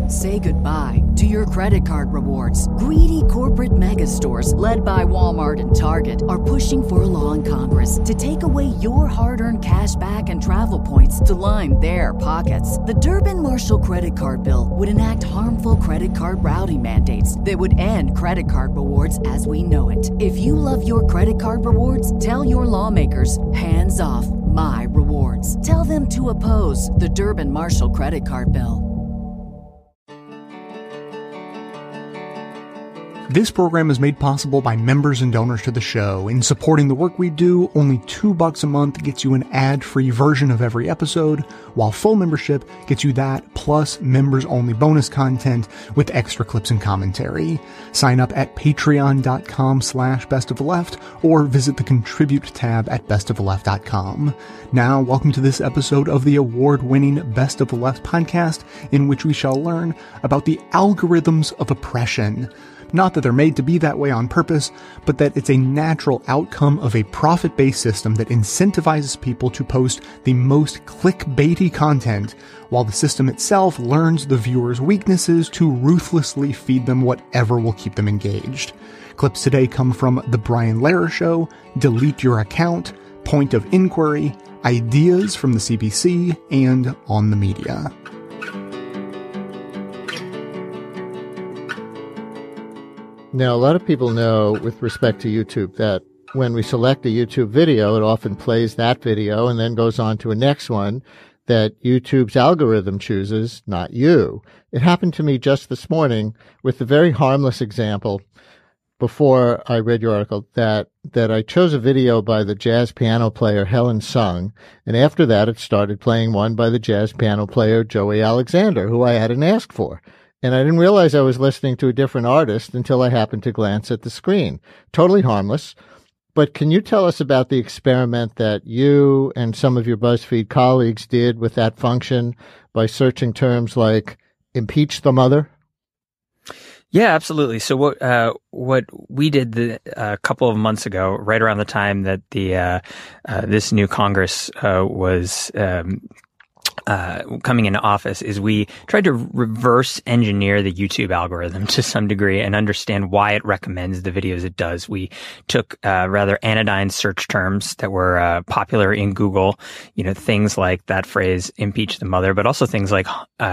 Say goodbye to your credit card rewards. Greedy corporate mega stores, led by Walmart and Target, are pushing for a law in Congress to take away your hard-earned cash back and travel points to line their pockets. The Durbin-Marshall credit card bill would enact harmful credit card routing mandates that would end credit card rewards as we know it. If you love your credit card rewards, tell your lawmakers, hands off my rewards. Tell them to oppose the Durbin-Marshall credit card bill. This program is made possible by members and donors to the show. In supporting the work we do, only $2 a month gets you an ad-free version of every episode, while full membership gets you that plus members-only bonus content with extra clips and commentary. Sign up at patreon.com/bestoftheleft or visit the contribute tab at bestoftheleft.com. Now, welcome to this episode of the award-winning Best of the Left podcast, in which we shall learn about the algorithms of oppression. Not that they're made to be that way on purpose, but that it's a natural outcome of a profit-based system that incentivizes people to post the most clickbaity content, while the system itself learns the viewer's weaknesses to ruthlessly feed them whatever will keep them engaged. Clips today come from The Brian Lehrer Show, Delete Your Account, Point of Inquiry, Ideas from the CBC, and On the Media. Now, a lot of people know with respect to YouTube that when we select a YouTube video, it often plays that video and then goes on to a next one that YouTube's algorithm chooses, not you. It happened to me just this morning with a very harmless example before I read your article that I chose a video by the jazz piano player Helen Sung, and after that it started playing one by the jazz piano player Joey Alexander, who I hadn't asked for. And I didn't realize I was listening to a different artist until I happened to glance at the screen. Totally harmless. But can you tell us about the experiment that you and some of your BuzzFeed colleagues did with that function by searching terms like impeach the mother? Yeah, absolutely. So what we did a couple of months ago, right around the time that the this new Congress was coming into office, is we tried to reverse engineer the YouTube algorithm to some degree and understand why it recommends the videos it does. We took rather anodyne search terms that were popular in Google, things like that phrase "impeach the mother," but also things like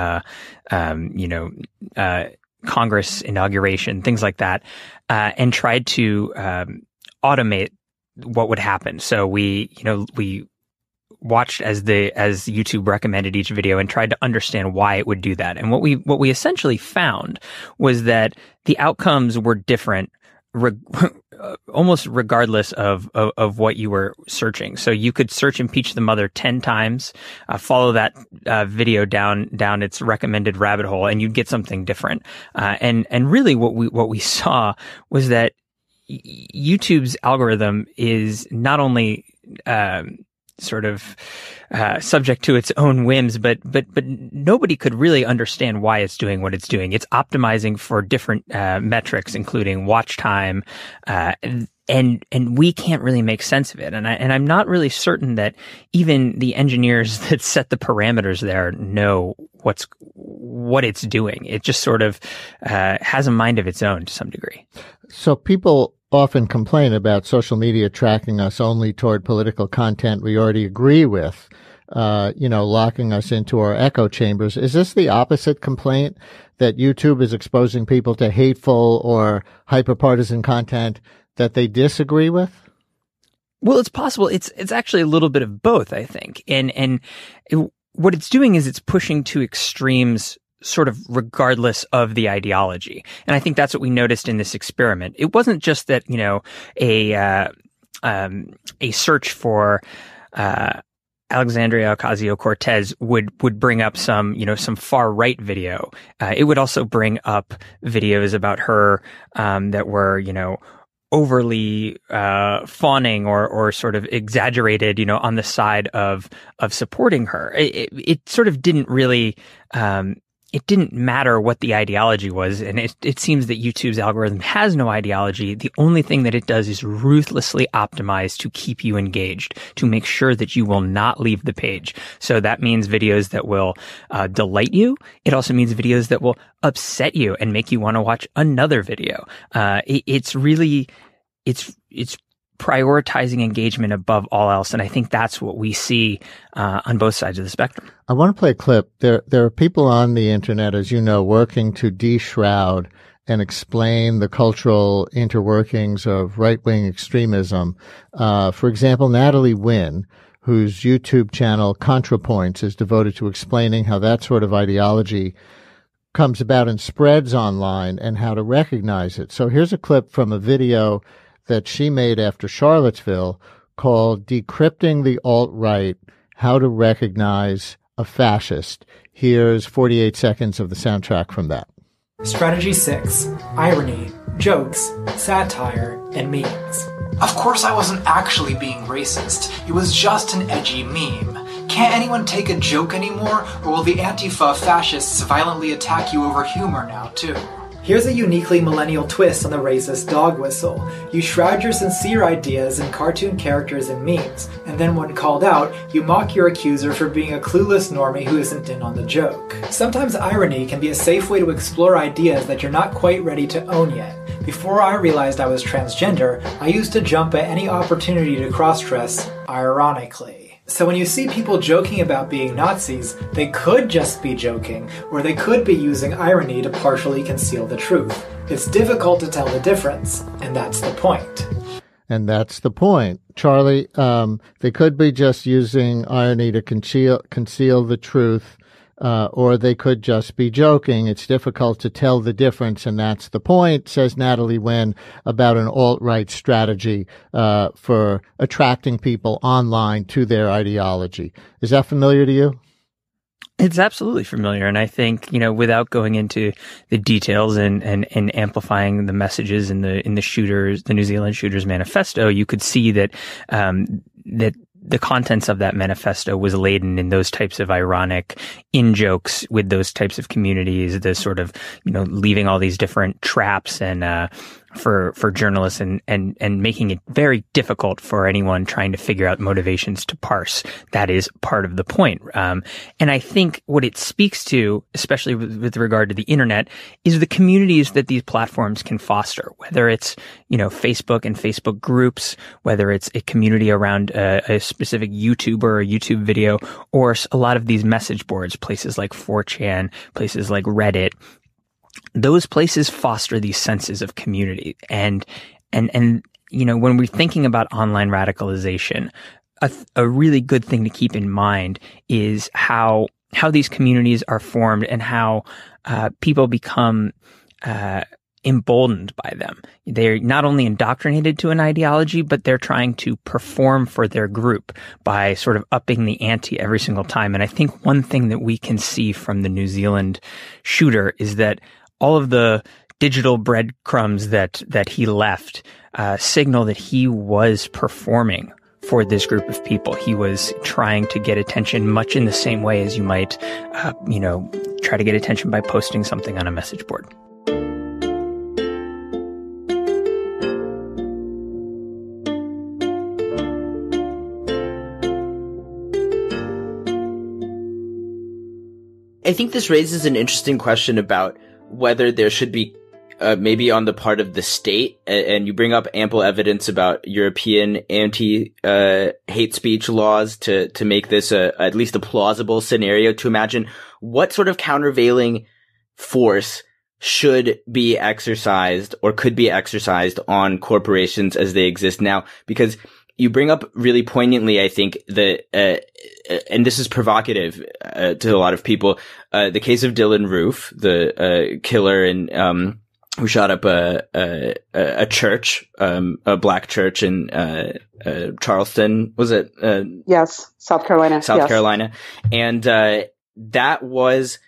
Congress inauguration, things like that, and tried to automate what would happen. So we watched as YouTube recommended each video and tried to understand why it would do that. And what we essentially found was that the outcomes were different almost regardless of what you were searching. So you could search impeach the mother 10 times, follow that video down its recommended rabbit hole, and you'd get something different. And really what we saw was that YouTube's algorithm is not only subject to its own whims, but nobody could really understand why it's doing what it's doing. It's optimizing for different metrics, including watch time, and we can't really make sense of it. And I'm not really certain that even the engineers that set the parameters there know what it's doing. It just sort of has a mind of its own to some degree. So people often complain about social media tracking us only toward political content we already agree with, locking us into our echo chambers. Is this the opposite complaint, that YouTube is exposing people to hateful or hyperpartisan content that they disagree with? Well, it's possible. It's actually a little bit of both, I think. And what it's doing is it's pushing to extremes sort of regardless of the ideology. And I think that's what we noticed in this experiment. It wasn't just that, a search for Alexandria Ocasio-Cortez would bring up some far right video. It would also bring up videos about her that were, overly fawning or sort of exaggerated, on the side of supporting her. It sort of didn't really it didn't matter what the ideology was. And it seems that YouTube's algorithm has no ideology. The only thing that it does is ruthlessly optimize to keep you engaged, to make sure that you will not leave the page. So that means videos that will delight you. It also means videos that will upset you and make you want to watch another video. It's prioritizing engagement above all else. And I think that's what we see on both sides of the spectrum. I want to play a clip. There are people on the internet, as you know, working to de-shroud and explain the cultural interworkings of right-wing extremism. For example, Natalie Wynn, whose YouTube channel ContraPoints is devoted to explaining how that sort of ideology comes about and spreads online and how to recognize it. So here's a clip from a video that she made after Charlottesville called Decrypting the Alt-Right, How to Recognize a Fascist. Here's 48 seconds of the soundtrack from that. Strategy 6. Irony, jokes, satire, and memes. Of course I wasn't actually being racist. It was just an edgy meme. Can't anyone take a joke anymore, or will the Antifa fascists violently attack you over humor now, too? Here's a uniquely millennial twist on the racist dog whistle. You shroud your sincere ideas in cartoon characters and memes, and then when called out, you mock your accuser for being a clueless normie who isn't in on the joke. Sometimes irony can be a safe way to explore ideas that you're not quite ready to own yet. Before I realized I was transgender, I used to jump at any opportunity to cross-dress ironically. So when you see people joking about being Nazis, they could just be joking, or they could be using irony to partially conceal the truth. It's difficult to tell the difference, and that's the point. And that's the point. Charlie, they could be just using irony to conceal the truth, or they could just be joking. It's difficult to tell the difference, and that's the point, says Natalie Wynn about an alt-right strategy for attracting people online to their ideology. Is that familiar to you? It's absolutely familiar. And I think, without going into the details and amplifying the messages in the New Zealand Shooters Manifesto, you could see that the contents of that manifesto was laden in those types of ironic in-jokes with those types of communities, the sort of, leaving all these different traps and, for journalists and making it very difficult for anyone trying to figure out motivations to parse. That is part of the point. And I think what it speaks to, especially with regard to the internet, is the communities that these platforms can foster, whether it's, Facebook and Facebook groups, whether it's a community around a specific YouTuber or a YouTube video, or a lot of these message boards, places like 4chan, places like Reddit. Those places foster these senses of community. And when we're thinking about online radicalization, a really good thing to keep in mind is how these communities are formed and how people become emboldened by them. They're not only indoctrinated to an ideology, but they're trying to perform for their group by sort of upping the ante every single time. And I think one thing that we can see from the New Zealand shooter is that all of the digital breadcrumbs that he left signal that he was performing for this group of people. He was trying to get attention much in the same way as you might, try to get attention by posting something on a message board. I think this raises an interesting question about whether there should be maybe on the part of the state, and you bring up ample evidence about European anti-hate speech laws to make this at least a plausible scenario to imagine what sort of countervailing force should be exercised or could be exercised on corporations as they exist now. Because you bring up really poignantly, I think, and this is provocative to a lot of people, the case of Dylan Roof, the killer who shot up a church, a black church in Charleston, was it? Yes, South Carolina. South Carolina, and that was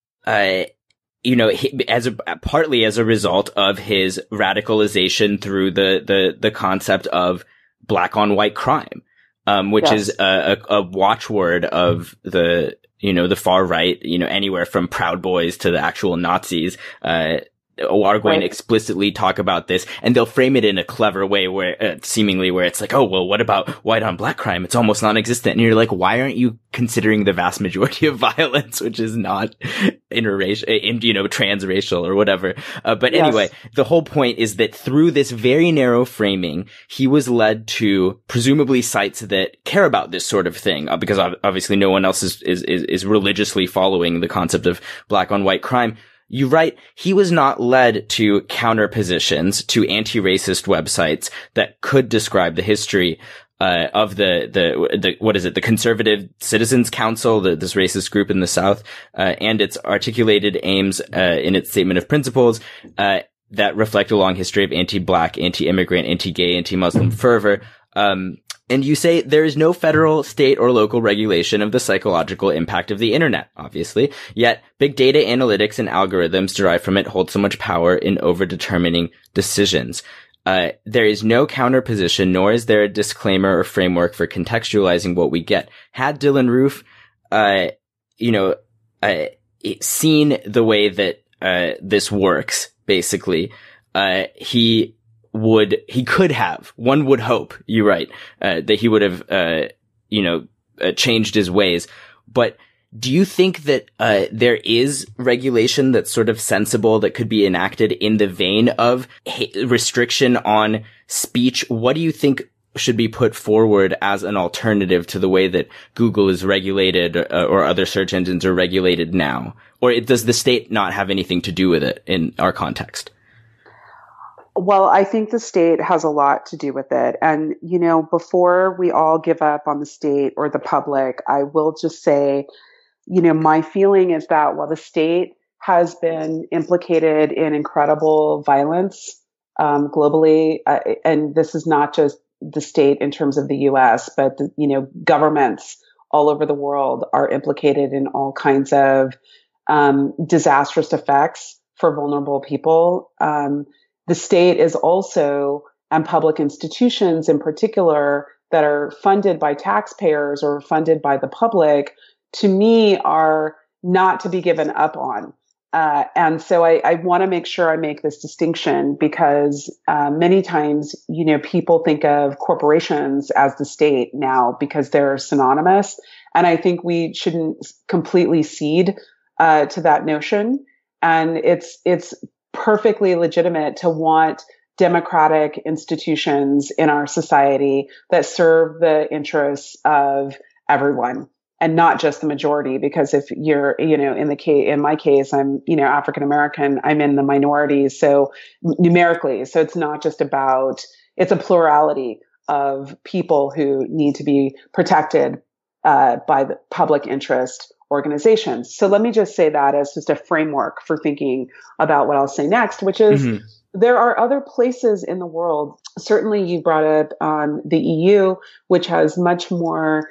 partly as a result of his radicalization through the concept of black on white crime, which is a watchword of the the far right, anywhere from Proud Boys to the actual Nazis, are going to explicitly talk about this, and they'll frame it in a clever way where, seemingly where it's like, oh, well, what about white on black crime? It's almost non-existent. And you're like, why aren't you considering the vast majority of violence, which is not interracial, transracial or whatever? But anyway, the whole point is that through this very narrow framing, he was led to presumably sites that care about this sort of thing, because obviously no one else is religiously following the concept of black on white crime. You write, he was not led to counter positions to anti-racist websites that could describe the history of the Conservative Citizens Council, this racist group in the South, and its articulated aims in its statement of principles that reflect a long history of anti-black, anti-immigrant, anti-gay, anti-Muslim fervor. And you say there is no federal, state, or local regulation of the psychological impact of the internet, obviously. Yet, big data analytics and algorithms derived from it hold so much power in over-determining decisions. There is no counterposition, nor is there a disclaimer or framework for contextualizing what we get. Had Dylann Roof, seen the way that this works, basically, one would hope, you write, that he would have, changed his ways. But do you think that, there is regulation that's sort of sensible that could be enacted in the vein of restriction on speech? What do you think should be put forward as an alternative to the way that Google is regulated or other search engines are regulated now? Or does the state not have anything to do with it in our context? Well, I think the state has a lot to do with it. And, before we all give up on the state or the public, I will just say, my feeling is that while the state has been implicated in incredible violence globally, and this is not just the state in terms of the U.S., but, governments all over the world are implicated in all kinds of disastrous effects for vulnerable people. The state is also, and public institutions in particular that are funded by taxpayers or funded by the public, to me, are not to be given up on. And so I want to make sure I make this distinction because many times, people think of corporations as the state now because they're synonymous. And I think we shouldn't completely cede to that notion. And it's perfectly legitimate to want democratic institutions in our society that serve the interests of everyone and not just the majority. Because if you're, in my case, I'm, African American, I'm in the minority. So numerically, so it's not just about, it's a plurality of people who need to be protected by the public interest organizations. So let me just say that as just a framework for thinking about what I'll say next, which is there are other places in the world. Certainly you brought up the EU, which has much more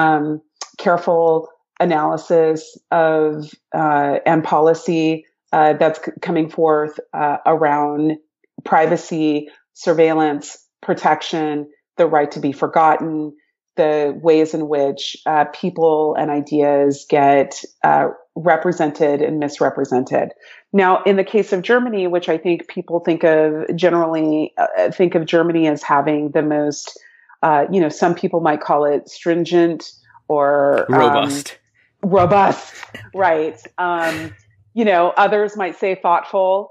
careful analysis of and policy that's coming forth around privacy, surveillance, protection, the right to be forgotten, the ways in which people and ideas get represented and misrepresented. Now, in the case of Germany, which I think people generally think of Germany as having the most, some people might call it stringent or robust, right? Others might say thoughtful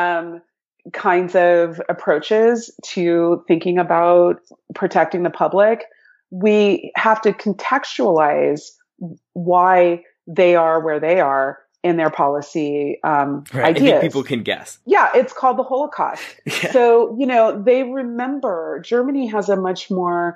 kinds of approaches to thinking about protecting the public. We have to contextualize why they are where they are in their policy ideas. I think people can guess. Yeah, it's called the Holocaust. Yeah. So, they remember. Germany has a much more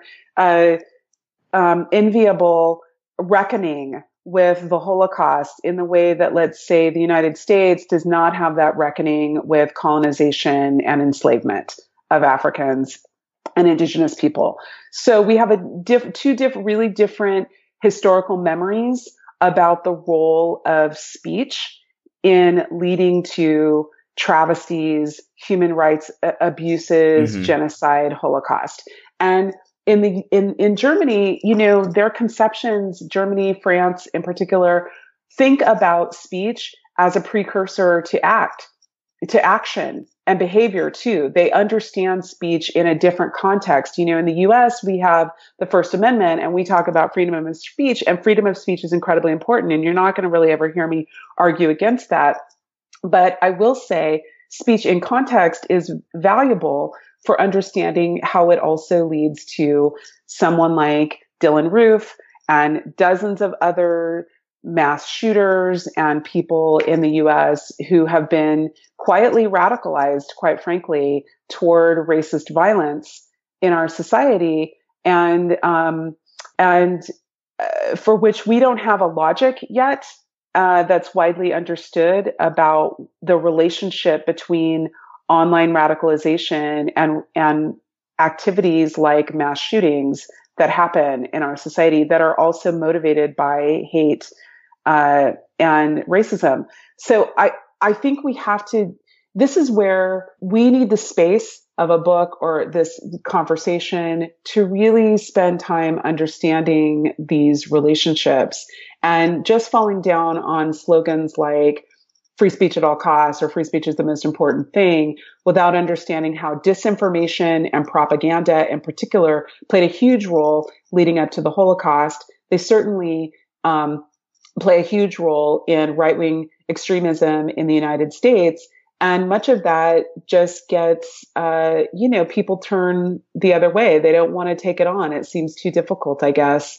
enviable reckoning with the Holocaust in the way that, let's say, the United States does not have that reckoning with colonization and enslavement of Africans and indigenous people. So we have two really different historical memories about the role of speech in leading to travesties, human rights abuses, genocide, Holocaust. And in Germany, their conceptions, Germany, France in particular, think about speech as a precursor to action and behavior too. They understand speech in a different context. In the US, we have the First Amendment and we talk about freedom of speech, and freedom of speech is incredibly important. And you're not going to really ever hear me argue against that. But I will say speech in context is valuable for understanding how it also leads to someone like Dylan Roof and dozens of other mass shooters and people in the US who have been quietly radicalized, quite frankly, toward racist violence in our society, and for which we don't have a logic yet that's widely understood about the relationship between online radicalization and activities like mass shootings that happen in our society that are also motivated by hate and racism. So I think we have to, this is where we need the space of a book or this conversation to really spend time understanding these relationships, and just falling down on slogans like free speech at all costs or free speech is the most important thing without understanding how disinformation and propaganda in particular played a huge role leading up to the Holocaust. They certainly play a huge role in right-wing extremism in the United States. And much of that just gets, people turn the other way. They don't want to take it on. It seems too difficult, I guess.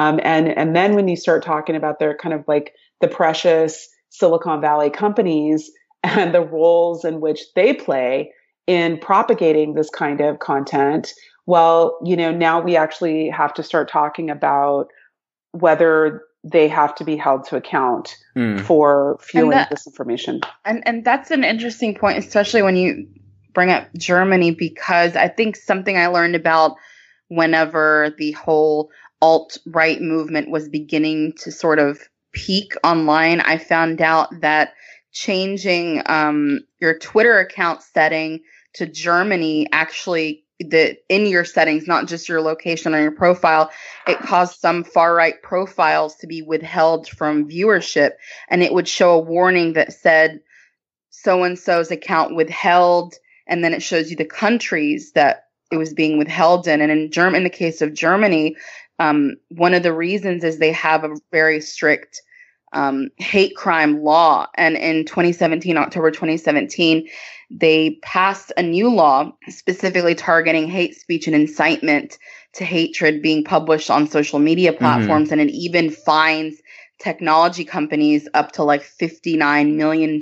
And then when you start talking about their kind of like the precious Silicon Valley companies and the roles in which they play in propagating this kind of content, well, now we actually have to start talking about whether they have to be held to account for fueling disinformation. And that's an interesting point, especially when you bring up Germany, because I think something I learned about whenever the whole alt-right movement was beginning to sort of peak online, I found out that changing your Twitter account setting to Germany actually in your settings, not just your location on your profile, it caused some far right profiles to be withheld from viewership. And it would show a warning that said so-and-so's account withheld. And then it shows you the countries that it was being withheld in. And in the case of Germany, one of the reasons is they have a very strict hate crime law. And in October 2017, they passed a new law specifically targeting hate speech and incitement to hatred being published on social media platforms. And it even fines technology companies up to like $59 million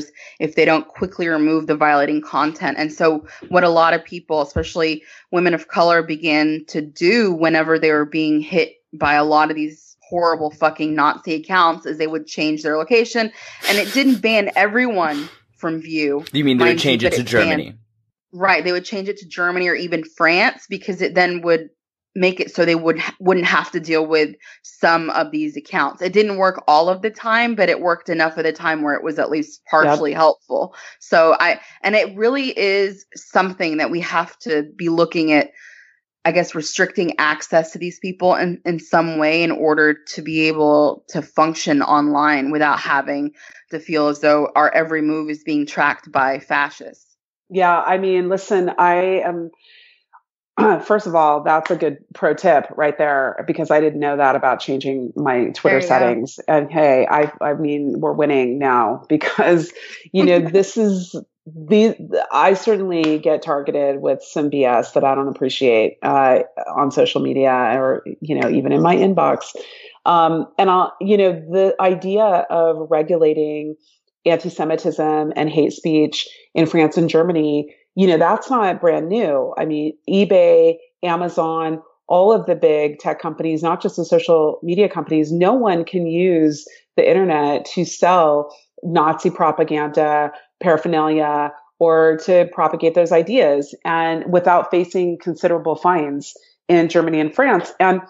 if they don't quickly remove the violating content. And so what a lot of people, especially women of color, began to do whenever they were being hit by a lot of these horrible fucking Nazi accounts is they would change their location. And it didn't ban everyone from view. You mean they would change it to Germany? Right. They would change it to Germany or even France, because it then would make it so they wouldn't have to deal with some of these accounts. It didn't work all of the time, but it worked enough of the time where it was at least partially helpful. So it really is something that we have to be looking at, I guess, restricting access to these people in some way in order to be able to function online without having to feel as though our every move is being tracked by fascists. Yeah, I mean, listen, I am, first of all, that's a good pro tip right there, because I didn't know that about changing my Twitter settings. Go. And hey, I mean, we're winning now, because, this is, I certainly get targeted with some BS that I don't appreciate on social media or, even in my inbox. And the idea of regulating anti-Semitism and hate speech in France and Germany, that's not brand new. I mean, eBay, Amazon, all of the big tech companies, not just the social media companies, no one can use the internet to sell Nazi propaganda, paraphernalia, or to propagate those ideas, and without facing considerable fines in Germany and France. And,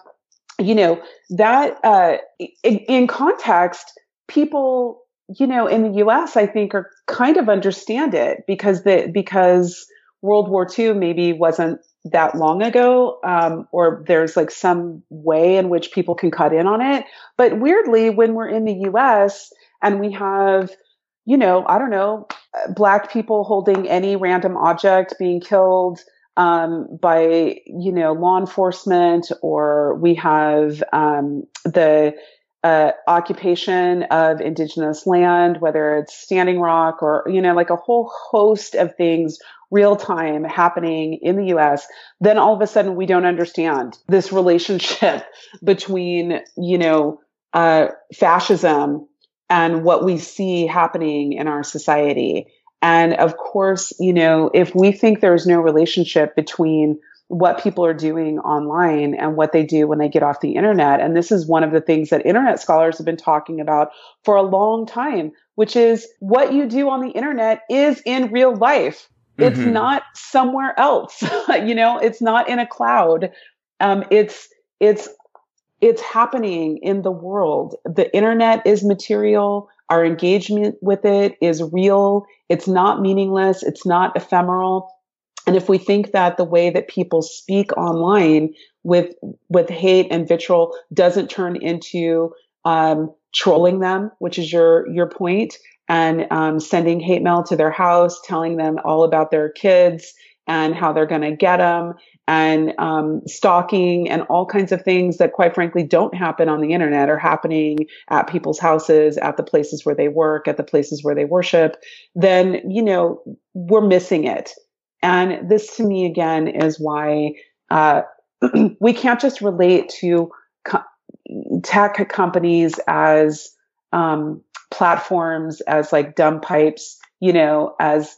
that in context, people, in the US, I think, are kind of understand it because World War II maybe wasn't that long ago, or there's like some way in which people can cut in on it. But weirdly, when we're in the US and we have, I don't know, Black people holding any random object being killed by, law enforcement, or we have the occupation of indigenous land, whether it's Standing Rock or, like a whole host of things real time happening in the US, then all of a sudden we don't understand this relationship between, fascism and what we see happening in our society. And of course, if we think there's no relationship between what people are doing online and what they do when they get off the internet. And this is one of the things that internet scholars have been talking about for a long time, which is what you do on the internet is in real life. It's not somewhere else. It's not in a cloud. It's happening in the world. The internet is material. Our engagement with it is real. It's not meaningless. It's not ephemeral. And if we think that the way that people speak online with hate and vitriol doesn't turn into trolling them, which is your point, and sending hate mail to their house, telling them all about their kids and how they're going to get them, and stalking and all kinds of things that, quite frankly, don't happen on the internet are happening at people's houses, at the places where they work, at the places where they worship, then, we're missing it. And this, to me, again, is why we can't just relate to tech companies as platforms, as like dumb pipes, as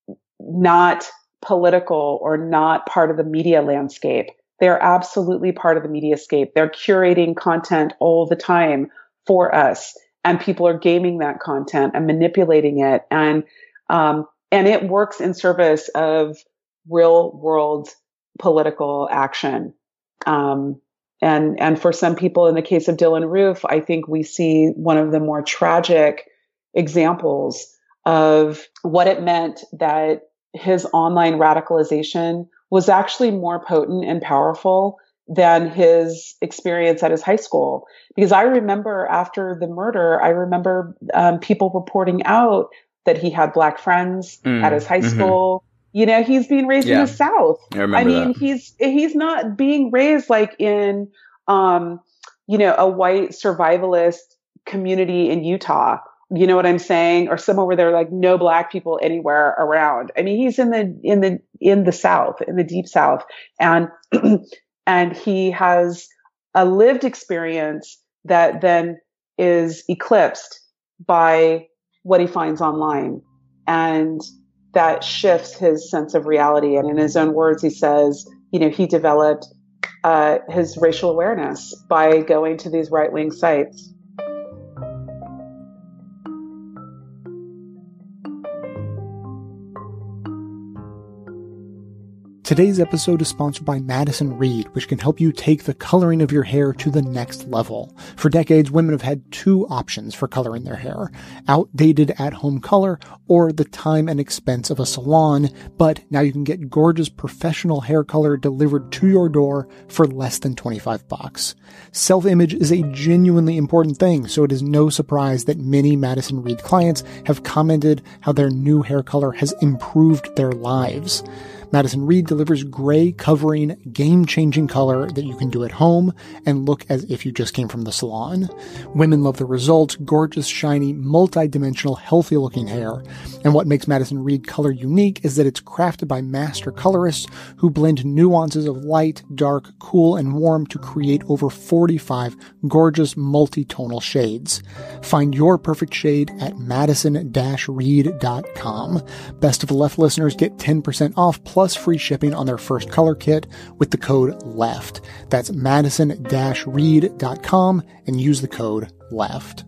not political or not part of the media landscape. They're absolutely part of the mediascape. They're curating content all the time for us, and people are gaming that content and manipulating it. And it works in service of real world political action. And for some people, in the case of Dylann Roof, I think we see one of the more tragic examples of what it meant that his online radicalization was actually more potent and powerful than his experience at his high school. Because I remember after the murder, people reporting out that he had Black friends at his high school. He's being raised in the South. I mean, he's not being raised like in, a white survivalist community in Utah. You know what I'm saying? Or somewhere where there are like no Black people anywhere around. I mean, he's in the South, in the deep South. And, and he has a lived experience that then is eclipsed by what he finds online. And that shifts his sense of reality. And in his own words, he says, he developed his racial awareness by going to these right-wing sites. Today's episode is sponsored by Madison Reed, which can help you take the coloring of your hair to the next level. For decades, women have had two options for coloring their hair: outdated at-home color or the time and expense of a salon. But now you can get gorgeous professional hair color delivered to your door for less than $25. Self-image is a genuinely important thing, so it is no surprise that many Madison Reed clients have commented how their new hair color has improved their lives. Madison Reed delivers gray covering, game-changing color that you can do at home and look as if you just came from the salon. Women love the results: gorgeous, shiny, multi-dimensional, healthy-looking hair. And what makes Madison Reed color unique is that it's crafted by master colorists who blend nuances of light, dark, cool, and warm to create over 45 gorgeous multi-tonal shades. Find your perfect shade at madison-reed.com. Best of the Left listeners get 10% off plus free shipping on their first color kit with the code LEFT. That's madison-reed.com and use the code LEFT.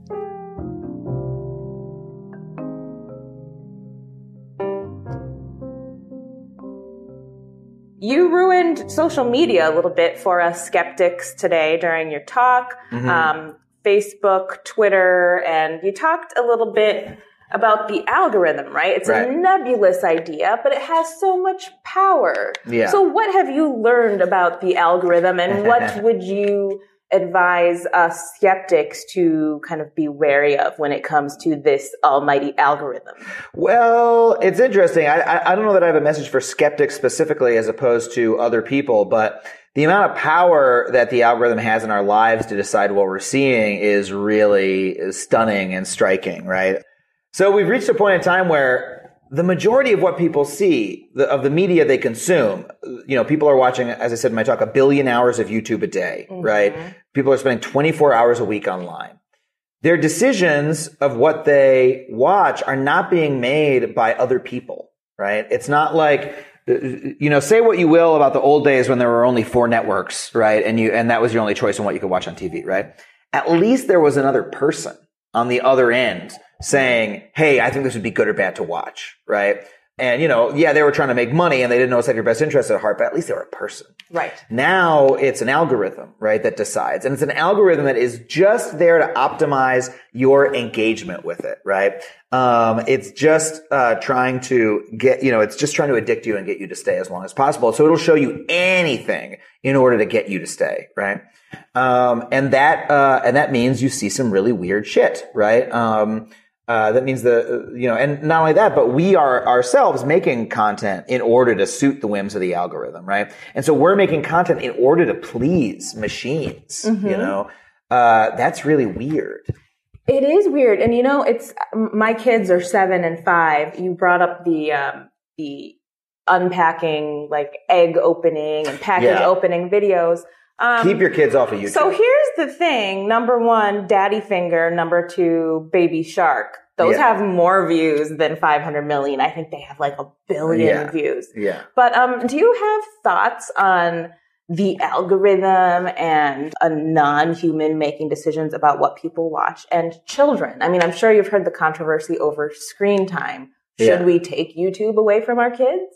You ruined social media a little bit for us skeptics today during your talk. Facebook, Twitter, and you talked a little bit about the algorithm, right? It's Right. a nebulous idea, but it has so much power. Yeah. So what have you learned about the algorithm, and what would you advise us skeptics to kind of be wary of when it comes to this almighty algorithm? Well, it's interesting. I don't know that I have a message for skeptics specifically as opposed to other people, but the amount of power that the algorithm has in our lives to decide what we're seeing is really stunning and striking, right? So we've reached a point in time where the majority of what people see, of the media they consume, people are watching, as I said in my talk, 1 billion hours of YouTube a day, right? People are spending 24 hours a week online. Their decisions of what they watch are not being made by other people, right? It's not like, say what you will about the old days when there were only 4 networks, right? And that was your only choice on what you could watch on TV, right? At least there was another person on the other end saying, hey, I think this would be good or bad to watch, right? And, they were trying to make money and they didn't always have your best interest at heart, but at least they were a person. Right. Now it's an algorithm, right, that decides. And it's an algorithm that is just there to optimize your engagement with it, right? It's just trying to it's just trying to addict you and get you to stay as long as possible. So it'll show you anything in order to get you to stay, right? And that means you see some really weird shit, right? That means and not only that, but we are ourselves making content in order to suit the whims of the algorithm, right? And so we're making content in order to please machines, that's really weird. It is weird. And it's, my kids are 7 and 5. You brought up the unpacking, like egg opening and package opening videos. Keep your kids off of YouTube. So here's the thing. Number 1, Daddy Finger. Number 2, Baby Shark. Those have more views than 500 million. I think they have like 1 billion views. Yeah. But do you have thoughts on the algorithm and a non-human making decisions about what people watch and children? I mean, I'm sure you've heard the controversy over screen time. Should we take YouTube away from our kids?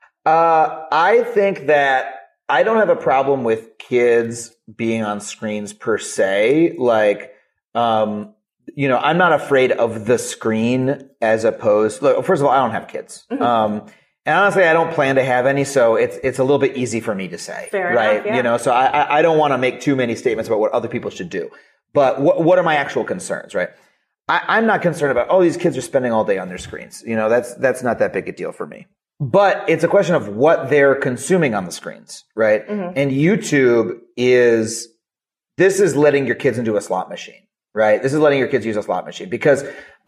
I think that I don't have a problem with kids being on screens per se. Like, I'm not afraid of the screen as opposed, look, first of all, I don't have kids. And honestly, I don't plan to have any, so it's a little bit easy for me to say. Fair right? enough, yeah. So I don't want to make too many statements about what other people should do. But what are my actual concerns, right? I'm not concerned about, these kids are spending all day on their screens. That's not that big a deal for me. But it's a question of what they're consuming on the screens, right? And YouTube this is letting your kids into a slot machine, right? This is letting your kids use a slot machine because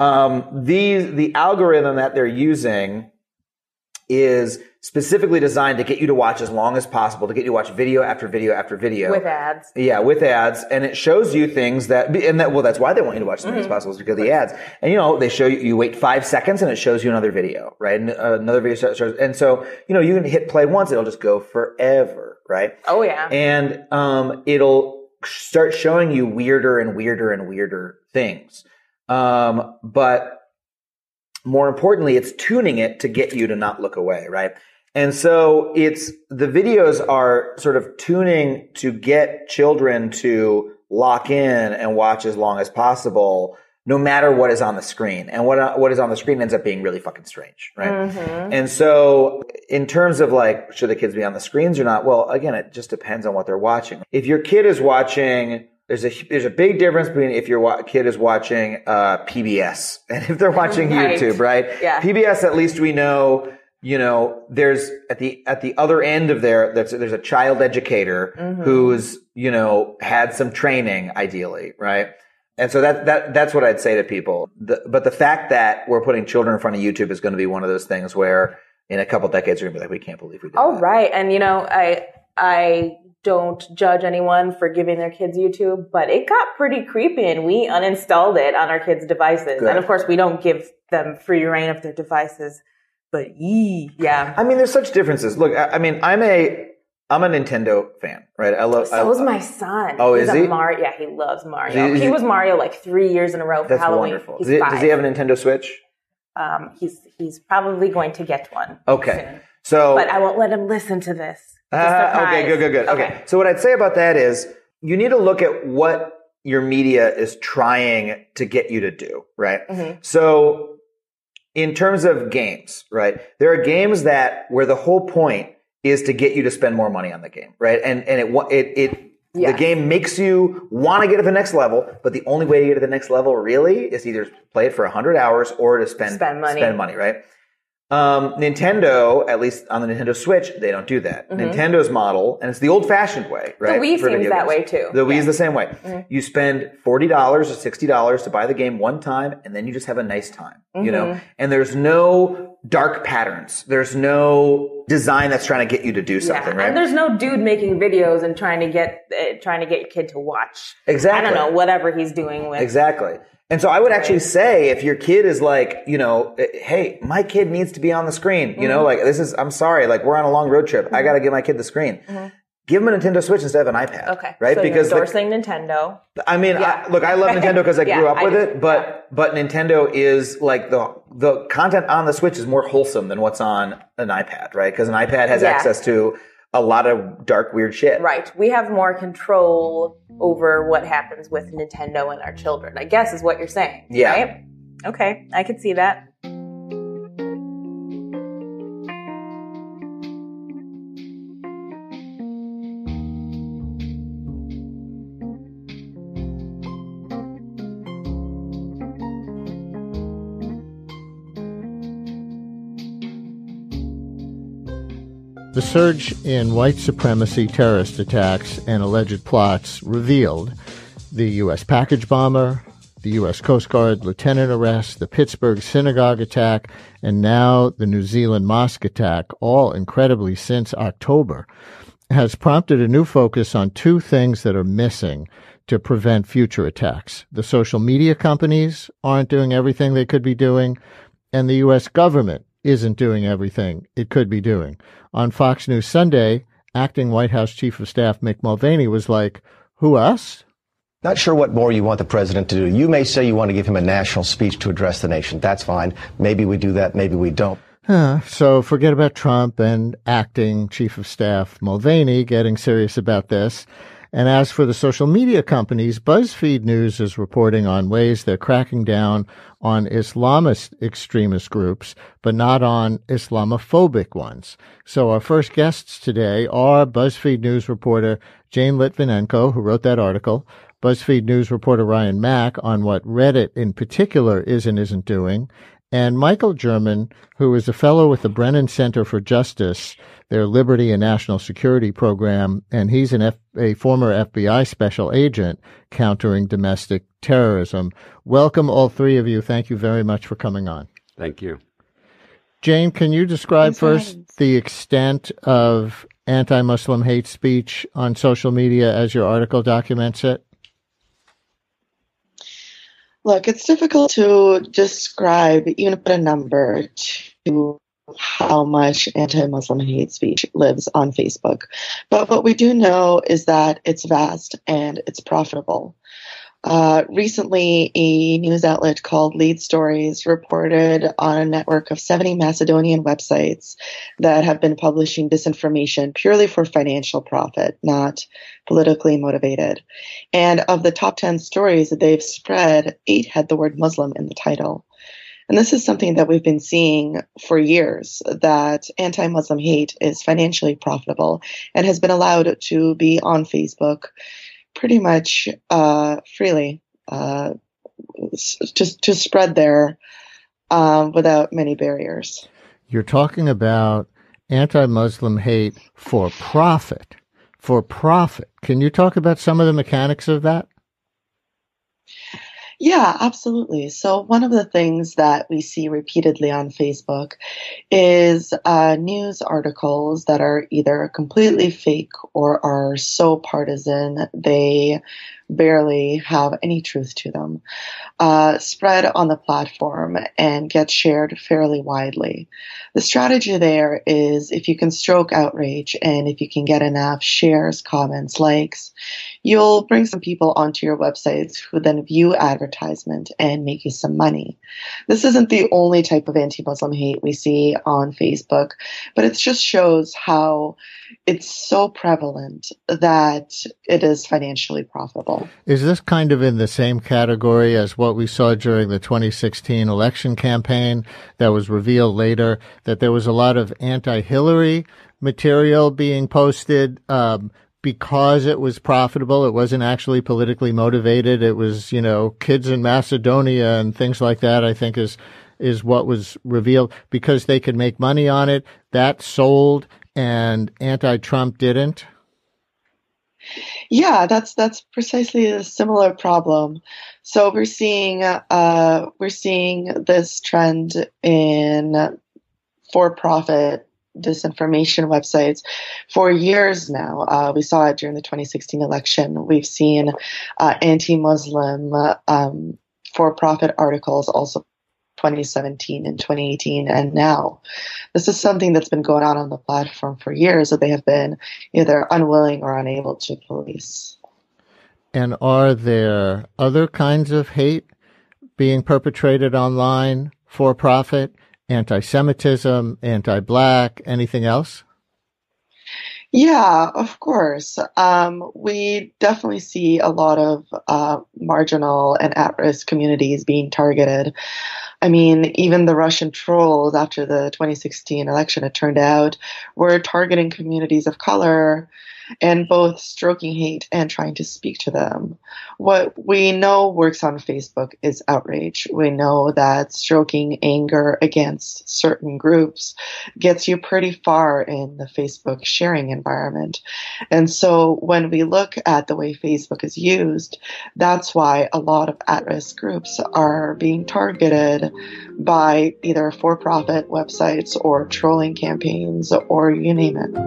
the algorithm that they're using is specifically designed to get you to watch as long as possible, to get you to watch video after video after video. With ads. Yeah, with ads. And it shows you things that's why they want you to watch as many as possible, is because of the ads. And, they show you wait 5 seconds and it shows you another video, right? And another video shows, and so, you can hit play once, it'll just go forever, right? Oh, yeah. And, it'll start showing you weirder and weirder and weirder things. But more importantly, it's tuning it to get you to not look away, right? And so the videos are sort of tuning to get children to lock in and watch as long as possible, no matter what is on the screen. And what is on the screen ends up being really fucking strange, right? And so in terms of like, should the kids be on the screens or not? Well, again, it just depends on what they're watching. If your kid is watching, there's a big difference between if your kid is watching PBS and if they're watching YouTube, right? Yeah. PBS, at least we know, there's at the other end of there's a child educator who's, had some training ideally, right? And so that's what I'd say to people. But the fact that we're putting children in front of YouTube is going to be one of those things where in a couple decades you're going to be like, we can't believe we did that. Right. And I don't judge anyone for giving their kids YouTube, but it got pretty creepy and we uninstalled it on our kids' devices. Good. And of course, we don't give them free reign of their devices, but yeah. I mean, there's such differences. Look, I mean, I'm a Nintendo fan, right? So is my son. Oh, is he? Yeah, he loves Mario. He was Mario like 3 years in a row for Halloween. That's wonderful. Does he have a Nintendo Switch? He's probably going to get one. Okay. Soon. So, but I won't let him listen to this. Okay, good. Okay. So what I'd say about that is you need to look at what your media is trying to get you to do, right? So in terms of games, right? There are games where the whole point is to get you to spend more money on the game, right? And the game makes you want to get to the next level, but the only way to get to the next level really is to either play it for 100 hours or to spend money, right? Nintendo, at least on the Nintendo Switch, they don't do that. Mm-hmm. Nintendo's model, and it's the old-fashioned way, right? The Wii seems that way too. The Wii is the same way. Mm-hmm. You spend $40 or $60 to buy the game one time, and then you just have a nice time, you know? And there's no dark patterns. There's no design that's trying to get you to do something, right? And there's no dude making videos and trying to get your kid to watch. Exactly. I don't know, whatever he's doing with. Exactly. And so I would actually say if your kid is like, you know, hey, my kid needs to be on the screen, you know, like I'm sorry, like we're on a long road trip. I got to give my kid the screen. Give them a Nintendo Switch instead of an iPad. Okay. Right? So because you're endorsing Nintendo. I mean, I love Nintendo because I grew up with it, but Nintendo is like the content on the Switch is more wholesome than what's on an iPad, right? Because an iPad has access to a lot of dark, weird shit. Right. We have more control over what happens with Nintendo and our children, I guess is what you're saying. Yeah. Right? Okay. I could see that. The surge in white supremacy terrorist attacks and alleged plots revealed the U.S. package bomber, the U.S. Coast Guard lieutenant arrest, the Pittsburgh synagogue attack, and now the New Zealand mosque attack, all incredibly since October, has prompted a new focus on two things that are missing to prevent future attacks. The social media companies aren't doing everything they could be doing, and the U.S. government isn't doing everything it could be doing. On Fox News Sunday, acting White House Chief of Staff Mick Mulvaney was like, who, us? Not sure what more you want the president to do. You may say you want to give him a national speech to address the nation. That's fine. Maybe we do that. Maybe we don't. So forget about Trump and acting Chief of Staff Mulvaney getting serious about this. And as for the social media companies, BuzzFeed News is reporting on ways they're cracking down on Islamist extremist groups, but not on Islamophobic ones. So our first guests today are BuzzFeed News reporter Jane Litvinenko, who wrote that article, BuzzFeed News reporter Ryan Mack on what Reddit in particular is and isn't doing, and Michael German, who is a fellow with the Brennan Center for Justice, their Liberty and National Security program, and he's a former FBI special agent countering domestic terrorism. Welcome, all three of you. Thank you very much for coming on. Thank you. Jane, can you describe first the extent of anti-Muslim hate speech on social media as your article documents it? Look, it's difficult to describe, even put a number to how much anti-Muslim hate speech lives on Facebook. But what we do know is that it's vast and it's profitable. Recently, a news outlet called Lead Stories reported on a network of 70 Macedonian websites that have been publishing disinformation purely for financial profit, not politically motivated. And of the top 10 stories that they've spread, 8 had the word Muslim in the title. And this is something that we've been seeing for years, that anti-Muslim hate is financially profitable and has been allowed to be on Facebook pretty much freely, just to spread there without many barriers. You're talking about anti-Muslim hate for profit. For profit. Can you talk about some of the mechanics of that? Yeah, absolutely. So one of the things that we see repeatedly on Facebook is news articles that are either completely fake or are so partisan they barely have any truth to them, spread on the platform and get shared fairly widely. The strategy there is if you can stroke outrage and if you can get enough shares, comments, likes, you'll bring some people onto your websites who then view advertisement and make you some money. This isn't the only type of anti-Muslim hate we see on Facebook, but it just shows how it's so prevalent that it is financially profitable. no. Is this kind of in the same category as what we saw during the 2016 election campaign that was revealed later, that there was a lot of anti-Hillary material being posted because it was profitable? It wasn't actually politically motivated. It was, kids in Macedonia and things like that, I think is what was revealed, because they could make money on it. That sold, and anti-Trump didn't. Yeah, that's precisely a similar problem. So we're seeing this trend in for-profit disinformation websites for years now. We saw it during the 2016 election. We've seen anti-Muslim for-profit articles also 2017 and 2018 and now. This is something that's been going on the platform for years that they have been either unwilling or unable to police. And are there other kinds of hate being perpetrated online for profit? Anti-Semitism, anti-Black, anything else? Yeah, of course. We definitely see a lot of marginal and at-risk communities being targeted. I mean, even the Russian trolls after the 2016 election, it turned out, were targeting communities of color and both stroking hate and trying to speak to them. What we know works on Facebook is outrage. We know that stroking anger against certain groups gets you pretty far in the Facebook sharing environment. And so when we look at the way Facebook is used, that's why a lot of at-risk groups are being targeted by either for-profit websites or trolling campaigns or you name it.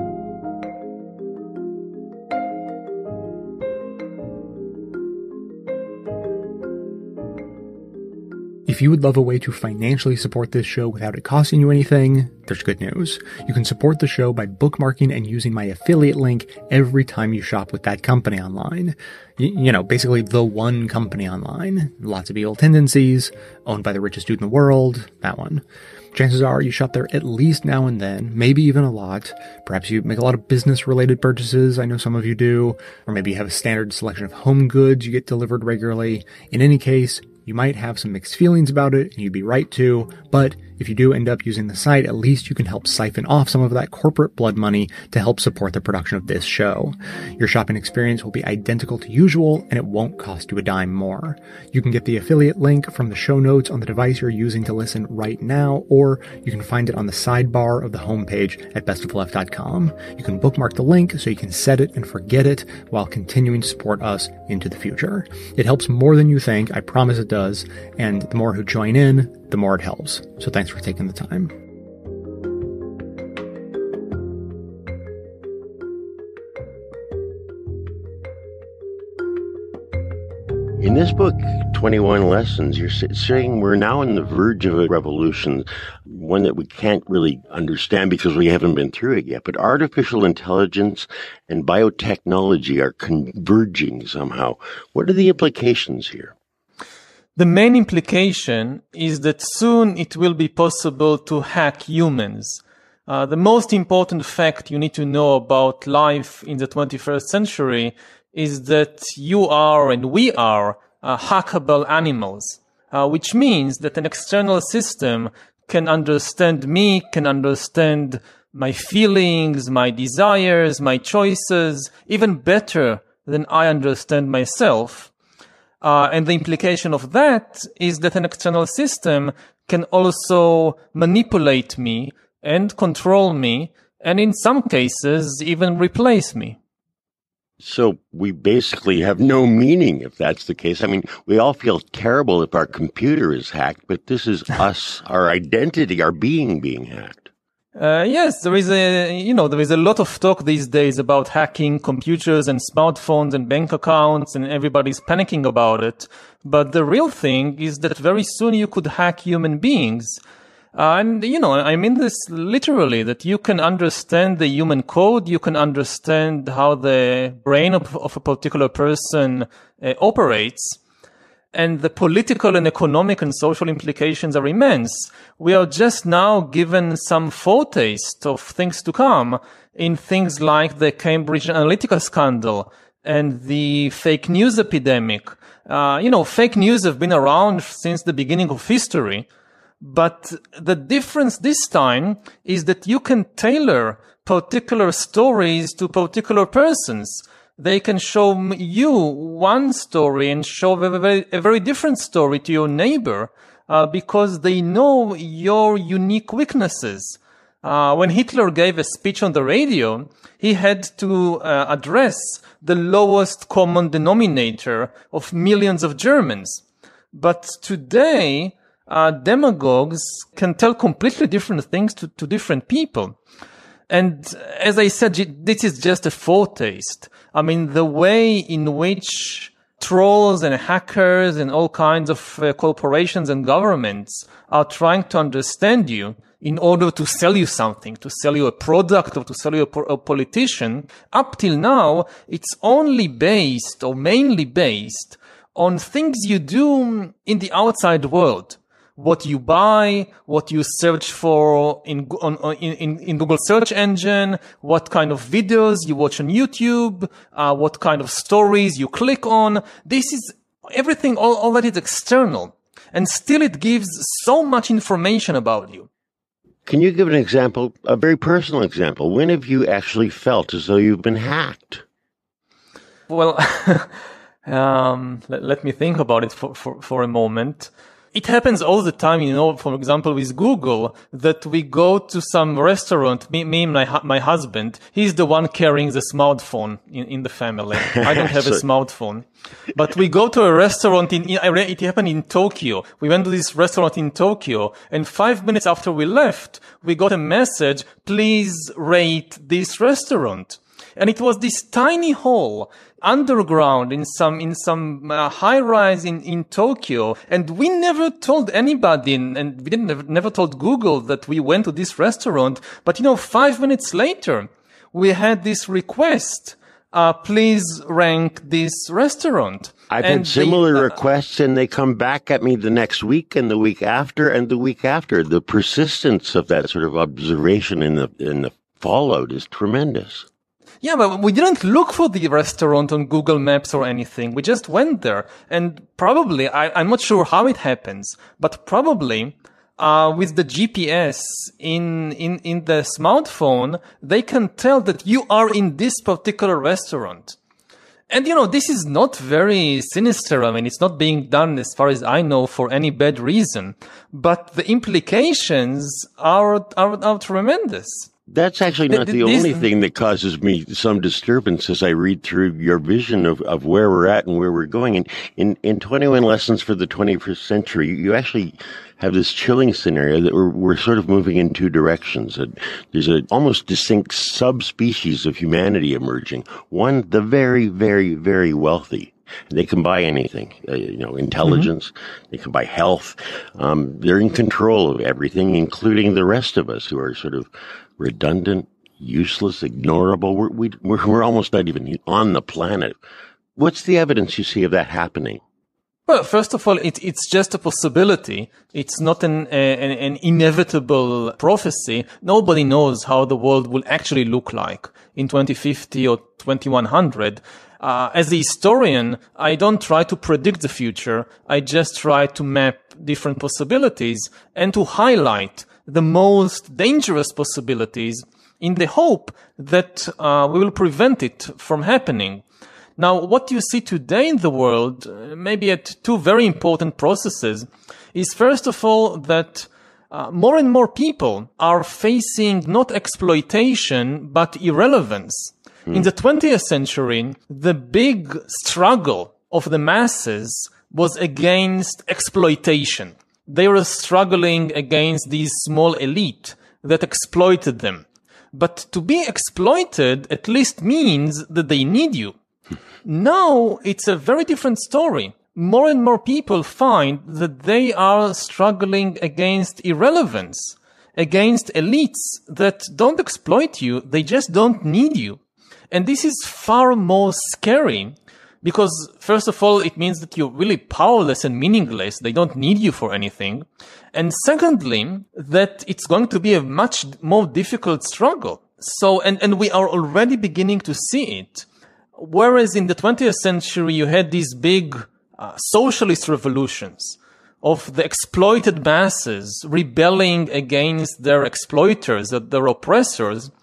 If you would love a way to financially support this show without it costing you anything, there's good news. You can support the show by bookmarking and using my affiliate link every time you shop with that company online. Basically the one company online. Lots of evil tendencies, owned by the richest dude in the world, that one. Chances are you shop there at least now and then, maybe even a lot. Perhaps you make a lot of business-related purchases, I know some of you do. Or maybe you have a standard selection of home goods you get delivered regularly. In any case, you might have some mixed feelings about it, and you'd be right to, but if you do end up using the site, at least you can help siphon off some of that corporate blood money to help support the production of this show. Your shopping experience will be identical to usual, and it won't cost you a dime more. You can get the affiliate link from the show notes on the device you're using to listen right now, or you can find it on the sidebar of the homepage at bestofleft.com. You can bookmark the link so you can set it and forget it while continuing to support us into the future. It helps more than you think, I promise it does, and the more who join in, the more it helps. So thanks for taking the time. In this book, 21 Lessons, you're saying we're now on the verge of a revolution, one that we can't really understand because we haven't been through it yet. But artificial intelligence and biotechnology are converging somehow. What are the implications here? The main implication is that soon it will be possible to hack humans. The most important fact you need to know about life in the 21st century is that you are and we are hackable animals, which means that an external system can understand me, can understand my feelings, my desires, my choices, even better than I understand myself. And the implication of that is that an external system can also manipulate me and control me, and in some cases, even replace me. So we basically have no meaning if that's the case. I mean, we all feel terrible if our computer is hacked, but this is us, our identity, our being hacked. Yes, there is a lot of talk these days about hacking computers and smartphones and bank accounts, and everybody's panicking about it. But the real thing is that very soon you could hack human beings. And, I mean this literally, that you can understand the human code, you can understand how the brain of a particular person operates. And the political and economic and social implications are immense. We are just now given some foretaste of things to come in things like the Cambridge Analytica scandal and the fake news epidemic. Fake news have been around since the beginning of history, but the difference this time is that you can tailor particular stories to particular persons. They can show you one story and show a very different story to your neighbor because they know your unique weaknesses. When Hitler gave a speech on the radio, he had to address the lowest common denominator of millions of Germans. But today, demagogues can tell completely different things to different people. And as I said, this is just a foretaste. I mean, the way in which trolls and hackers and all kinds of corporations and governments are trying to understand you in order to sell you something, to sell you a product or to sell you a politician, up till now, it's only based or mainly based on things you do in the outside world. What you buy, what you search for in Google search engine, what kind of videos you watch on YouTube, what kind of stories you click on. This is everything, all that is external. And still it gives so much information about you. Can you give an example, a very personal example? When have you actually felt as though you've been hacked? Well, let me think about it for a moment. It happens all the time, for example, with Google, that we go to some restaurant, me and my husband, he's the one carrying the smartphone in the family. I don't have a smartphone. But we go to a restaurant it happened in Tokyo. We went to this restaurant in Tokyo, and 5 minutes after we left, we got a message, please rate this restaurant. And it was this tiny hole underground in some high rise in Tokyo, and we never told anybody, and we never told Google that we went to this restaurant. But 5 minutes later, we had this request. Please rank this restaurant. I've had similar requests, and they come back at me the next week and the week after and the week after. The persistence of that sort of observation in the fallout is tremendous. Yeah, but we didn't look for the restaurant on Google Maps or anything. We just went there. And probably, I'm not sure how it happens, but probably with the GPS in the smartphone, they can tell that you are in this particular restaurant. And, this is not very sinister. I mean, it's not being done, as far as I know, for any bad reason. But the implications are tremendous. That's actually not the only thing that causes me some disturbance as I read through your vision of where we're at and where we're going. And in 21 Lessons for the 21st Century, you actually have this chilling scenario that we're sort of moving in two directions. There's an almost distinct subspecies of humanity emerging. One, the very, very, very wealthy. They can buy anything, intelligence. Mm-hmm. They can buy health. They're in control of everything, including the rest of us who are sort of redundant, useless, ignorable. We're almost not even on the planet. What's the evidence you see of that happening? Well, first of all, it's just a possibility. It's not an inevitable prophecy. Nobody knows how the world will actually look like in 2050 or 2100. As a historian, I don't try to predict the future. I just try to map different possibilities and to highlight the most dangerous possibilities in the hope that we will prevent it from happening. Now, what you see today in the world, maybe at two very important processes, is first of all that more and more people are facing not exploitation, but irrelevance. In the 20th century, the big struggle of the masses was against exploitation. They were struggling against these small elite that exploited them. But to be exploited at least means that they need you. Now it's a very different story. More and more people find that they are struggling against irrelevance, against elites that don't exploit you, they just don't need you. And this is far more scary because, first of all, it means that you're really powerless and meaningless. They don't need you for anything. And secondly, that it's going to be a much more difficult struggle. So, and we are already beginning to see it. whereas in the 20th century, you had these big socialist revolutions of the exploited masses rebelling against their exploiters, their oppressors,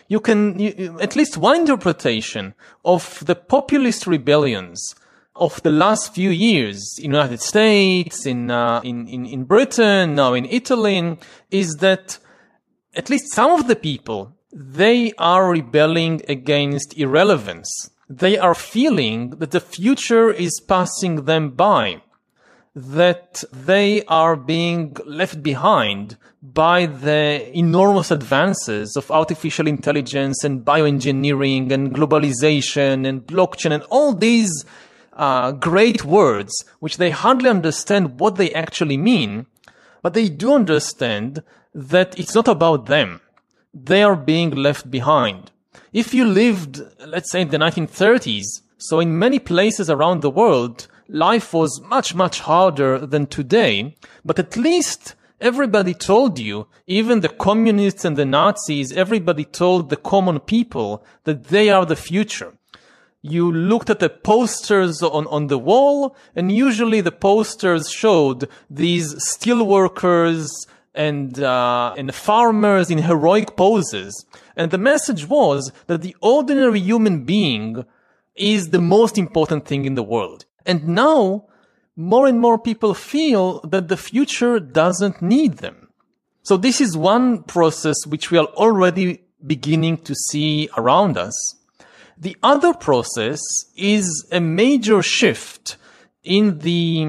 at least one interpretation of the populist rebellions of the last few years in the United States, in Britain, now in Italy, is that at least some of the people, they are rebelling against irrelevance. They are feeling that the future is passing them by, that they are being left behind by the enormous advances of artificial intelligence and bioengineering and globalization and blockchain and all these great words, which they hardly understand what they actually mean, but they do understand that it's not about them. They are being left behind. If you lived, let's say, in the 1930s, so in many places around the world, life was much, much harder than today, but at least everybody told you, even the communists and the Nazis, everybody told the common people that they are the future. You looked at the posters on the wall, and usually the posters showed these steel workers and farmers in heroic poses. And the message was that the ordinary human being is the most important thing in the world. And now, more and more people feel that the future doesn't need them. So this is one process which we are already beginning to see around us. The other process is a major shift in the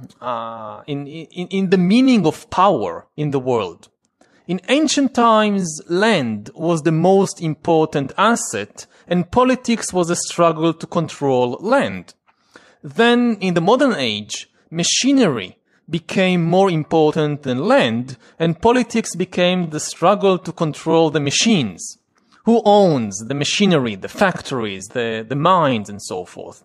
in the meaning of power in the world. In ancient times, land was the most important asset, and politics was a struggle to control land. Then, in the modern age, machinery became more important than land, and politics became the struggle to control the machines. Who owns the machinery, the factories, the mines, and so forth?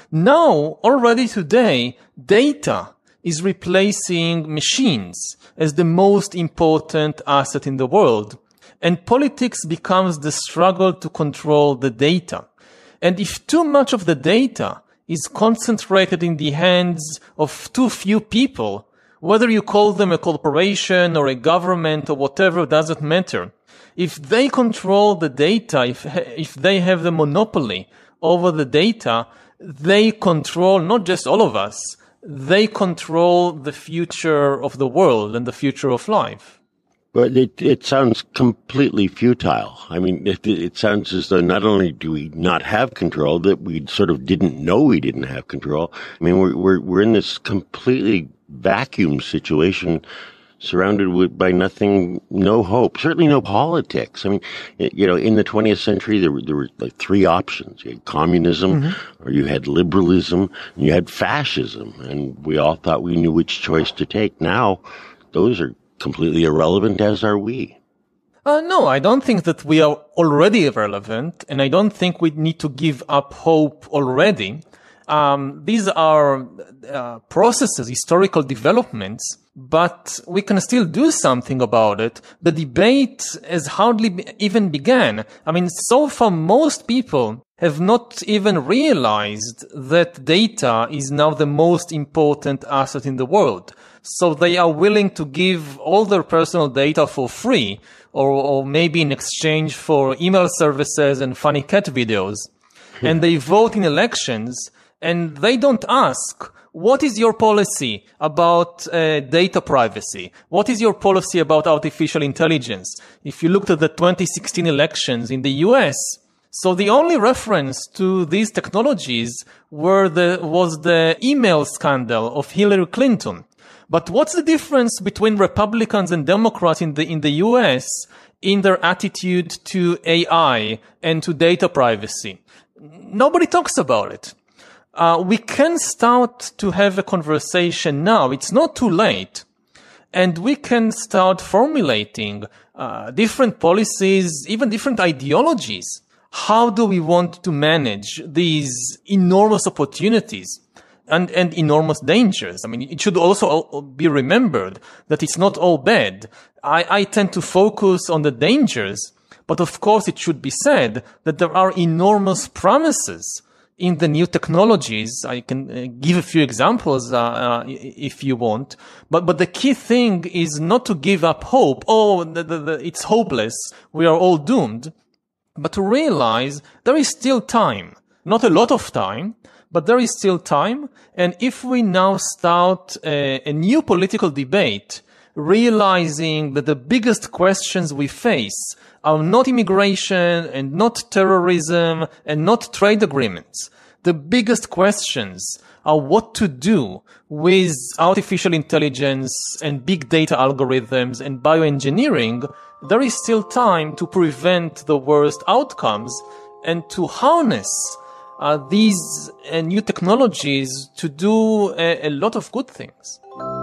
Now, already today, data is replacing machines as the most important asset in the world. And politics becomes the struggle to control the data. And if too much of the data is concentrated in the hands of too few people, whether you call them a corporation or a government or whatever, doesn't matter. If they control the data, if they have the monopoly over the data, they control not just all of us, they control the future of the world and the future of life. But it sounds completely futile. I mean, it sounds as though not only do we not have control, that we sort of didn't know we didn't have control. I mean, we're in this completely vacuum situation, surrounded by nothing, no hope, certainly no politics. I mean, in the 20th century, there were like three options. You had communism, or you had liberalism, and you had fascism. And we all thought we knew which choice to take. Now, those are completely irrelevant, as are we. No, I don't think that we are already irrelevant, and I don't think we need to give up hope already. These are processes, historical developments, but we can still do something about it. The debate has hardly even begun. I mean, so far most people have not even realized that data is now the most important asset in the world. So they are willing to give all their personal data for free, or maybe in exchange for email services and funny cat videos. And they vote in elections, and they don't ask, what is your policy about data privacy? What is your policy about artificial intelligence? If you looked at the 2016 elections in the US, so the only reference to these technologies was the email scandal of Hillary Clinton. But what's the difference between Republicans and Democrats in the US in their attitude to AI and to data privacy? Nobody talks about it. We can start to have a conversation now. It's not too late. And we can start formulating different policies, even different ideologies. How do we want to manage these enormous opportunities and enormous dangers? I mean, it should also be remembered that it's not all bad. I tend to focus on the dangers, but of course it should be said that there are enormous promises in the new technologies. I can give a few examples if you want. But the key thing is not to give up hope. Oh, it's hopeless. We are all doomed. But to realize there is still time. Not a lot of time, but there is still time. And if we now start a new political debate, realizing that the biggest questions we face are not immigration and not terrorism and not trade agreements. The biggest questions are what to do with artificial intelligence and big data algorithms and bioengineering. There is still time to prevent the worst outcomes and to harness these new technologies to do a lot of good things.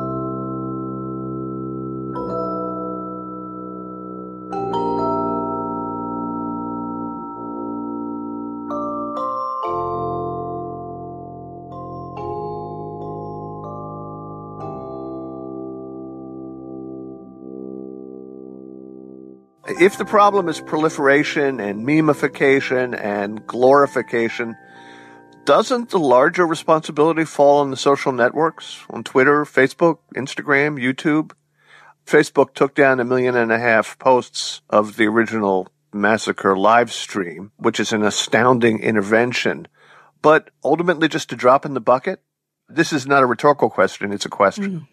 If the problem is proliferation and memification and glorification, doesn't the larger responsibility fall on the social networks, on Twitter, Facebook, Instagram, YouTube? Facebook took down 1.5 million posts of the original massacre live stream, which is an astounding intervention, but ultimately just a drop in the bucket? This is not a rhetorical question, it's a question. Mm.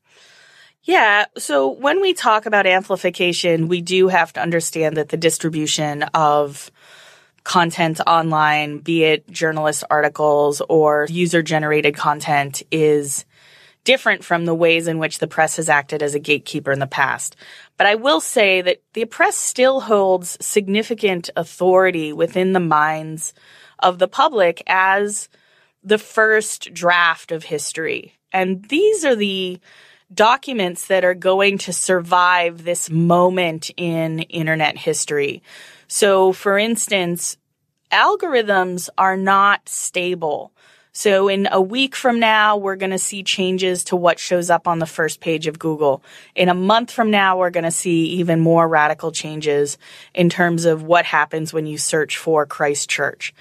Yeah. So when we talk about amplification, we do have to understand that the distribution of content online, be it journalist articles or user-generated content, is different from the ways in which the press has acted as a gatekeeper in the past. But I will say that the press still holds significant authority within the minds of the public as the first draft of history. And these are the documents that are going to survive this moment in internet history. So, for instance, algorithms are not stable. So in a week from now, we're going to see changes to what shows up on the first page of Google. In a month from now, we're going to see even more radical changes in terms of what happens when you search for Christchurch.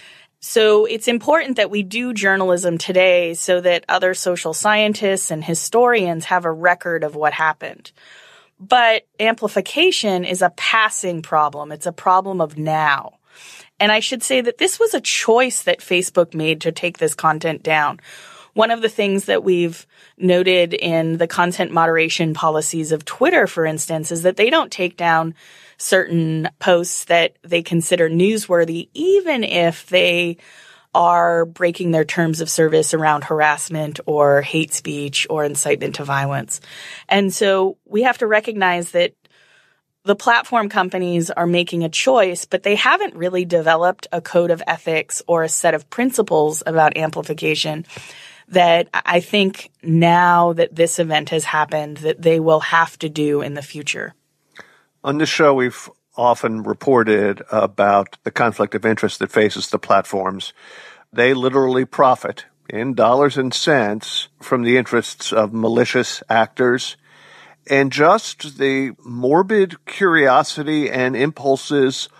So it's important that we do journalism today so that other social scientists and historians have a record of what happened. But amplification is a passing problem. It's a problem of now. And I should say that this was a choice that Facebook made to take this content down. One of the things that we've noted in the content moderation policies of Twitter, for instance, is that they don't take down certain posts that they consider newsworthy, even if they are breaking their terms of service around harassment or hate speech or incitement to violence. And so we have to recognize that the platform companies are making a choice, but they haven't really developed a code of ethics or a set of principles about amplification that I think now that this event has happened, that they will have to do in the future. On this show, we've often reported about the conflict of interest that faces the platforms. They literally profit in dollars and cents from the interests of malicious actors and just the morbid curiosity and impulses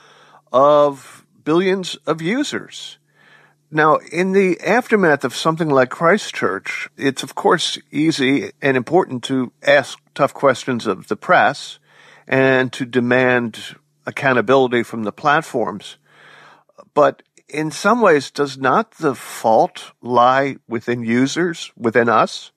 of billions of users. Now, in the aftermath of something like Christchurch, it's of course easy and important to ask tough questions of the press and to demand accountability from the platforms. But in some ways, does not the fault lie within users, within us?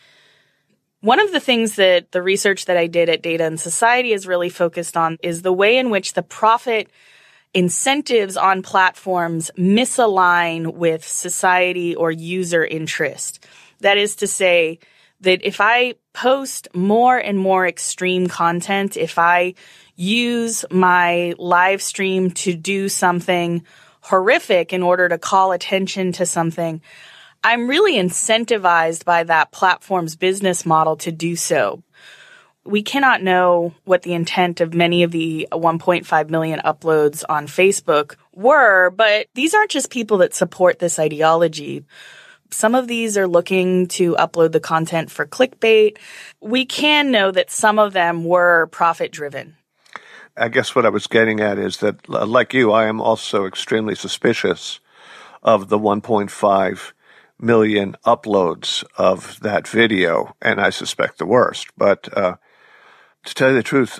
One of the things that the research that I did at Data and Society is really focused on is the way in which the profit incentives on platforms misalign with society or user interest. That is to say that if I post more and more extreme content, if I use my live stream to do something horrific in order to call attention to something, I'm really incentivized by that platform's business model to do so. We cannot know what the intent of many of the 1.5 million uploads on Facebook were, but these aren't just people that support this ideology. Some of these are looking to upload the content for clickbait. We can know that some of them were profit-driven. I guess what I was getting at is that, like you, I am also extremely suspicious of the 1.5 million uploads of that video, and I suspect the worst. But to tell you the truth,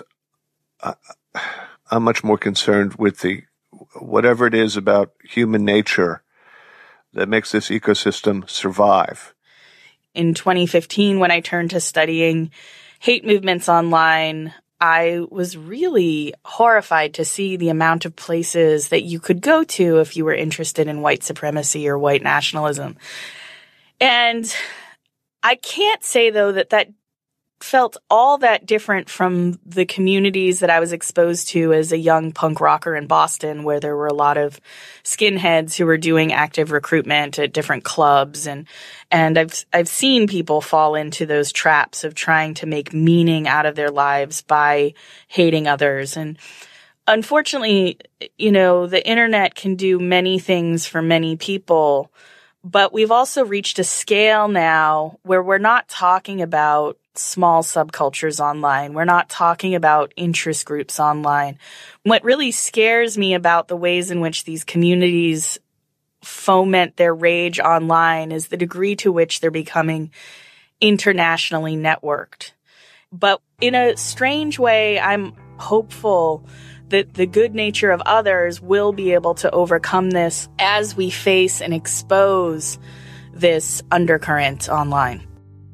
I'm much more concerned with whatever it is about human nature that makes this ecosystem survive. In 2015, when I turned to studying hate movements online, I was really horrified to see the amount of places that you could go to if you were interested in white supremacy or white nationalism. And I can't say, though, that felt all that different from the communities that I was exposed to as a young punk rocker in Boston, where there were a lot of skinheads who were doing active recruitment at different clubs. And I've seen people fall into those traps of trying to make meaning out of their lives by hating others. And unfortunately, the internet can do many things for many people, but we've also reached a scale now where we're not talking about small subcultures online. We're not talking about interest groups online. What really scares me about the ways in which these communities foment their rage online is the degree to which they're becoming internationally networked. But in a strange way, I'm hopeful that the good nature of others will be able to overcome this as we face and expose this undercurrent online.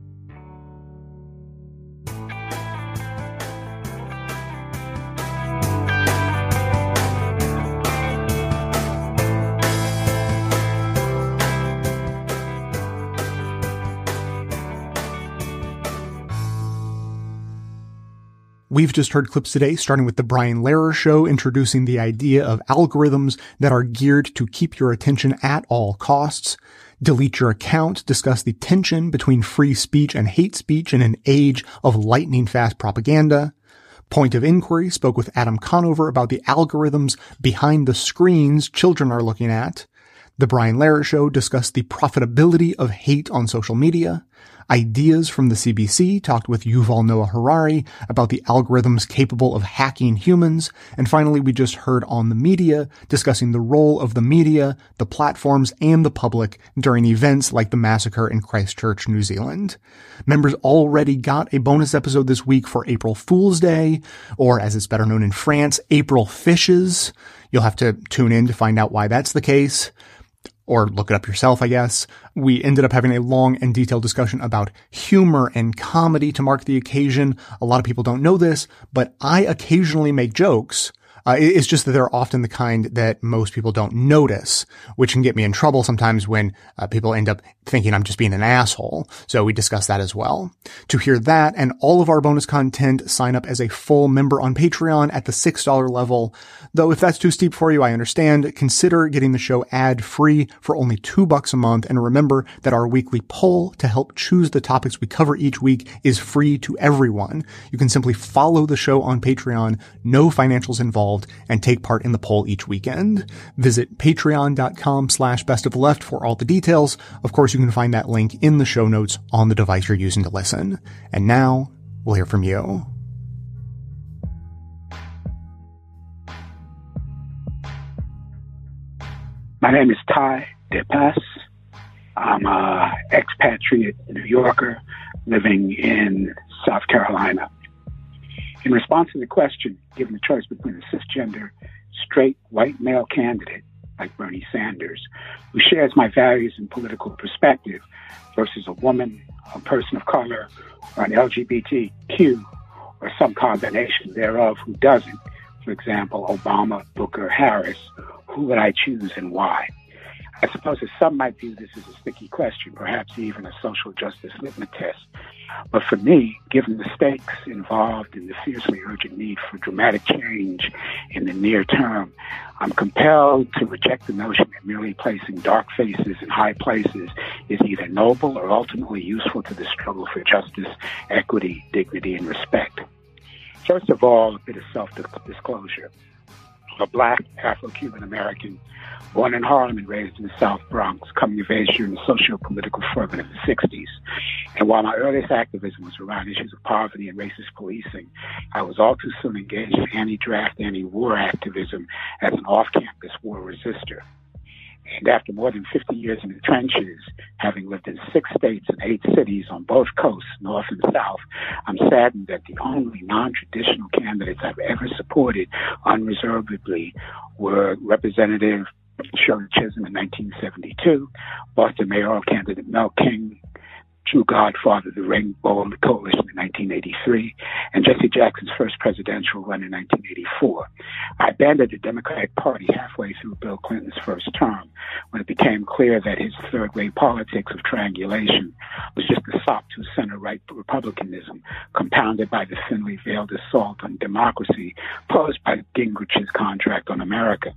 We've just heard clips today, starting with The Brian Lehrer Show, introducing the idea of algorithms that are geared to keep your attention at all costs. Delete Your Account discussed the tension between free speech and hate speech in an age of lightning-fast propaganda. Point of Inquiry spoke with Adam Conover about the algorithms behind the screens children are looking at. The Brian Lehrer Show discussed the profitability of hate on social media. Ideas from the CBC talked with Yuval Noah Harari about the algorithms capable of hacking humans. And finally, we just heard On the Media discussing the role of the media, the platforms, and the public during events like the massacre in Christchurch, New Zealand. Members already got a bonus episode this week for April Fool's Day, or as it's better known in France, April Fishes. You'll have to tune in to find out why that's the case. Or look it up yourself, I guess. We ended up having a long and detailed discussion about humor and comedy to mark the occasion. A lot of people don't know this, but I occasionally make jokes. It's just that they're often the kind that most people don't notice, which can get me in trouble sometimes when people end up thinking I'm just being an asshole. So we discussed that as well. To hear that and all of our bonus content, sign up as a full member on Patreon at the $6 level. Though if that's too steep for you, I understand. Consider getting the show ad-free for only $2 a month. And remember that our weekly poll to help choose the topics we cover each week is free to everyone. You can simply follow the show on Patreon, no financials involved, and take part in the poll each weekend. Visit patreon.com/bestofleft for all the details. Of course, you can find that link in the show notes on the device you're using to listen. And now we'll hear from you. My name is Ty DePass. I'm an expatriate New Yorker living in South Carolina. In response to the question, given the choice between a cisgender, straight, white male candidate like Bernie Sanders, who shares my values and political perspective, versus a woman, a person of color, or an LGBTQ, or some combination thereof who doesn't, for example, Obama, Booker, Harris, who would I choose and why? I suppose that some might view this as a sticky question, perhaps even a social justice litmus test. But for me, given the stakes involved and the fiercely urgent need for dramatic change in the near term, I'm compelled to reject the notion that merely placing dark faces in high places is either noble or ultimately useful to the struggle for justice, equity, dignity, and respect. First of all, a bit of self-disclosure. I'm a black Afro-Cuban American, born in Harlem and raised in the South Bronx, coming of age during the socio-political ferment of the 60s. And while my earliest activism was around issues of poverty and racist policing, I was all too soon engaged in anti-draft, anti-war activism as an off-campus war resistor. And after more than 50 years in the trenches, having lived in 6 states and 8 cities on both coasts, North and South, I'm saddened that the only non-traditional candidates I've ever supported unreservedly were Representative Shirley Chisholm in 1972, Boston mayoral candidate Mel King, true godfather of the Rainbow Coalition in 1983, and Jesse Jackson's first presidential run in 1984. I abandoned the Democratic Party halfway through Bill Clinton's first term when it became clear that his third-rate politics of triangulation was just a sop to center-right republicanism, compounded by the thinly veiled assault on democracy posed by Gingrich's contract on America.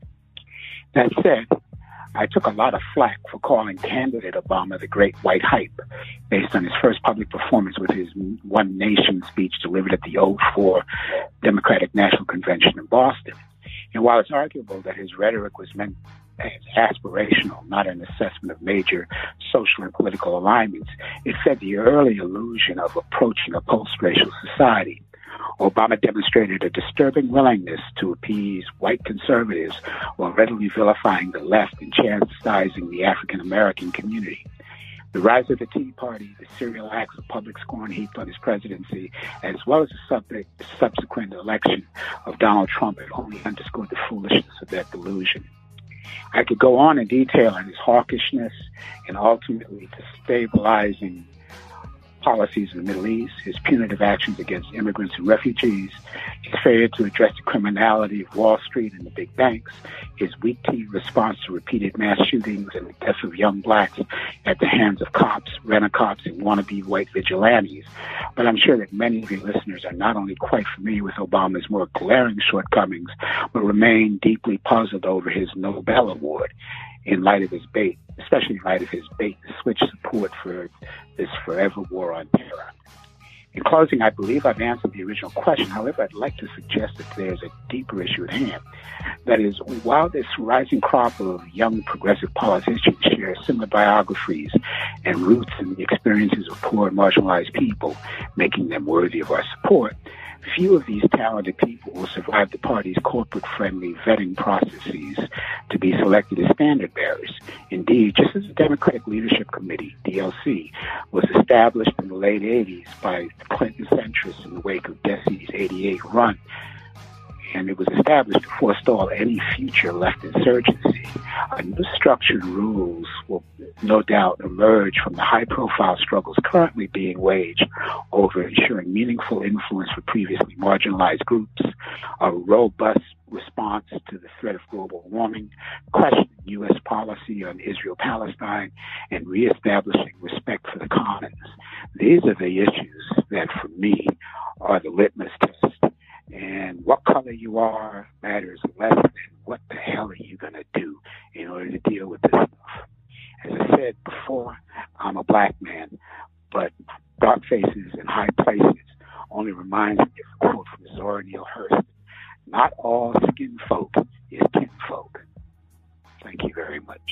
That said, I took a lot of flack for calling candidate Obama the Great White Hype based on his first public performance with his One Nation speech delivered at the '04 Democratic National Convention in Boston. And while it's arguable that his rhetoric was meant as aspirational, not an assessment of major social and political alignments, it fed the early illusion of approaching a post-racial society. Obama demonstrated a disturbing willingness to appease white conservatives while readily vilifying the left and chastising the African-American community. The rise of the Tea Party, the serial acts of public scorn heaped on his presidency, as well as the subsequent election of Donald Trump have only underscored the foolishness of that delusion. I could go on in detail on his hawkishness and ultimately destabilizing policies in the Middle East, his punitive actions against immigrants and refugees, his failure to address the criminality of Wall Street and the big banks, his weak tea response to repeated mass shootings and the death of young blacks at the hands of cops, rent-a-cops, and wannabe white vigilantes. But I'm sure that many of your listeners are not only quite familiar with Obama's more glaring shortcomings, but remain deeply puzzled over his Nobel Award in light of his bait, especially in light of his bait-and-switch support for this forever war on terror. In closing, I believe I've answered the original question. However, I'd like to suggest that there's a deeper issue at hand. That is, while this rising crop of young progressive politicians share similar biographies and roots in the experiences of poor and marginalized people, making them worthy of our support, few of these talented people will survive the party's corporate-friendly vetting processes to be selected as standard bearers. Indeed, just as the Democratic Leadership Committee, DLC, was established in the late 80s by the Clinton centrists in the wake of Desi's '88 run, and it was established to forestall any future left insurgency, a new structure and rules will no doubt emerge from the high-profile struggles currently being waged over ensuring meaningful influence for previously marginalized groups, a robust response to the threat of global warming, questioning U.S. policy on Israel-Palestine, and reestablishing respect for the commons. These are the issues that, for me, are the litmus test. And what color you are matters less than what the hell are you going to do in order to deal with this stuff. As I said before, I'm a black man, but dark faces in high places only reminds me of a quote from Zora Neale Hurston. Not all skin folk is kinfolk. Thank you very much.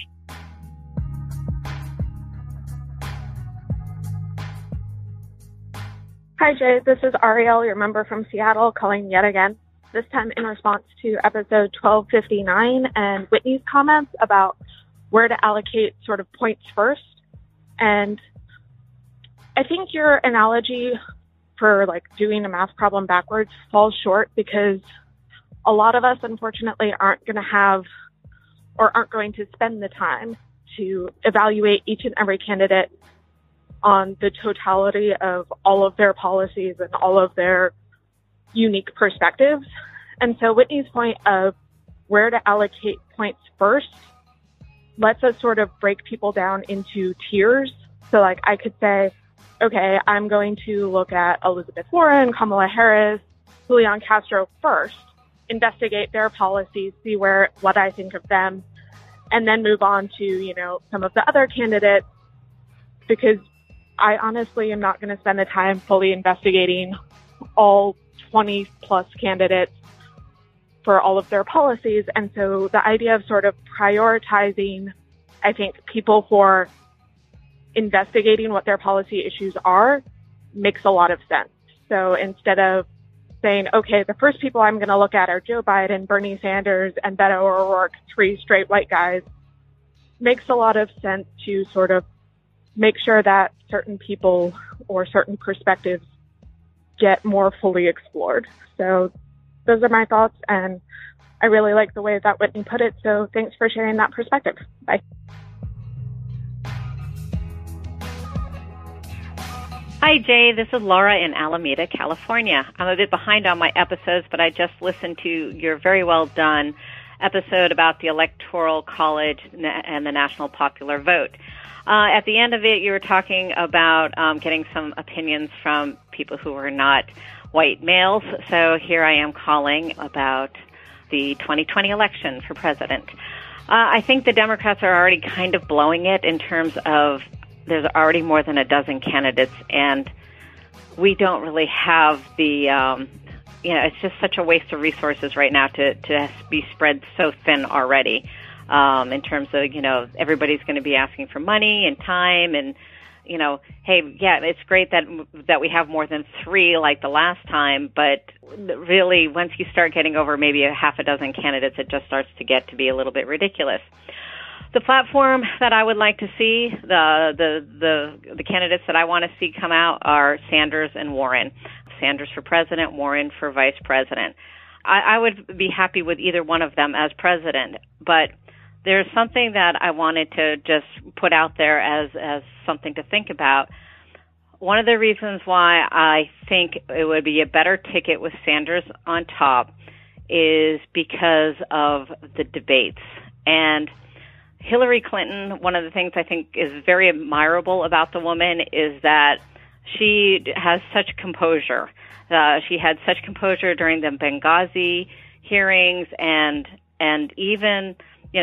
Hi, Jay. This is Ariel, your member from Seattle, calling yet again. This time in response to episode 1259 and Whitney's comments about where to allocate sort of points first. And I think your analogy for like doing a math problem backwards falls short because a lot of us, unfortunately, aren't going to have or aren't going to spend the time to evaluate each and every candidate on the totality of all of their policies and all of their unique perspectives. And so Whitney's point of where to allocate points first lets us sort of break people down into tiers. So like I could say, okay, I'm going to look at Elizabeth Warren, Kamala Harris, Julian Castro first, investigate their policies, see what I think of them, and then move on to, some of the other candidates, because I honestly am not going to spend the time fully investigating all 20 plus candidates for all of their policies. And so the idea of sort of prioritizing, I think, people for investigating what their policy issues are makes a lot of sense. So instead of saying, okay, the first people I'm going to look at are Joe Biden, Bernie Sanders, and Beto O'Rourke, 3 straight white guys, makes a lot of sense to sort of make sure that certain people or certain perspectives get more fully explored. So those are my thoughts, and I really like the way that Whitney put it, so thanks for sharing that perspective. Bye. Hi, Jay. This is Laura in Alameda, California. I'm a bit behind on my episodes, but I just listened to your very well done episode about the Electoral College and the National Popular Vote. At the end of it, you were talking about getting some opinions from people who are not white males. So here I am calling about the 2020 election for president. I think the Democrats are already kind of blowing it in terms of there's already more than a dozen candidates, and we don't really have the, it's just such a waste of resources right now to be spread so thin already. In terms of, everybody's going to be asking for money and time and, hey, yeah, it's great that we have more than 3 like the last time, but really once you start getting over maybe a half a dozen candidates, it just starts to get to be a little bit ridiculous. The platform that I would like to see, the candidates that I want to see come out are Sanders and Warren. Sanders for president, Warren for vice president. I would be happy with either one of them as president, but there's something that I wanted to just put out there as something to think about. One of the reasons why I think it would be a better ticket with Sanders on top is because of the debates. And Hillary Clinton, one of the things I think is very admirable about the woman is that she has such composure. She had such composure during the Benghazi hearings and even,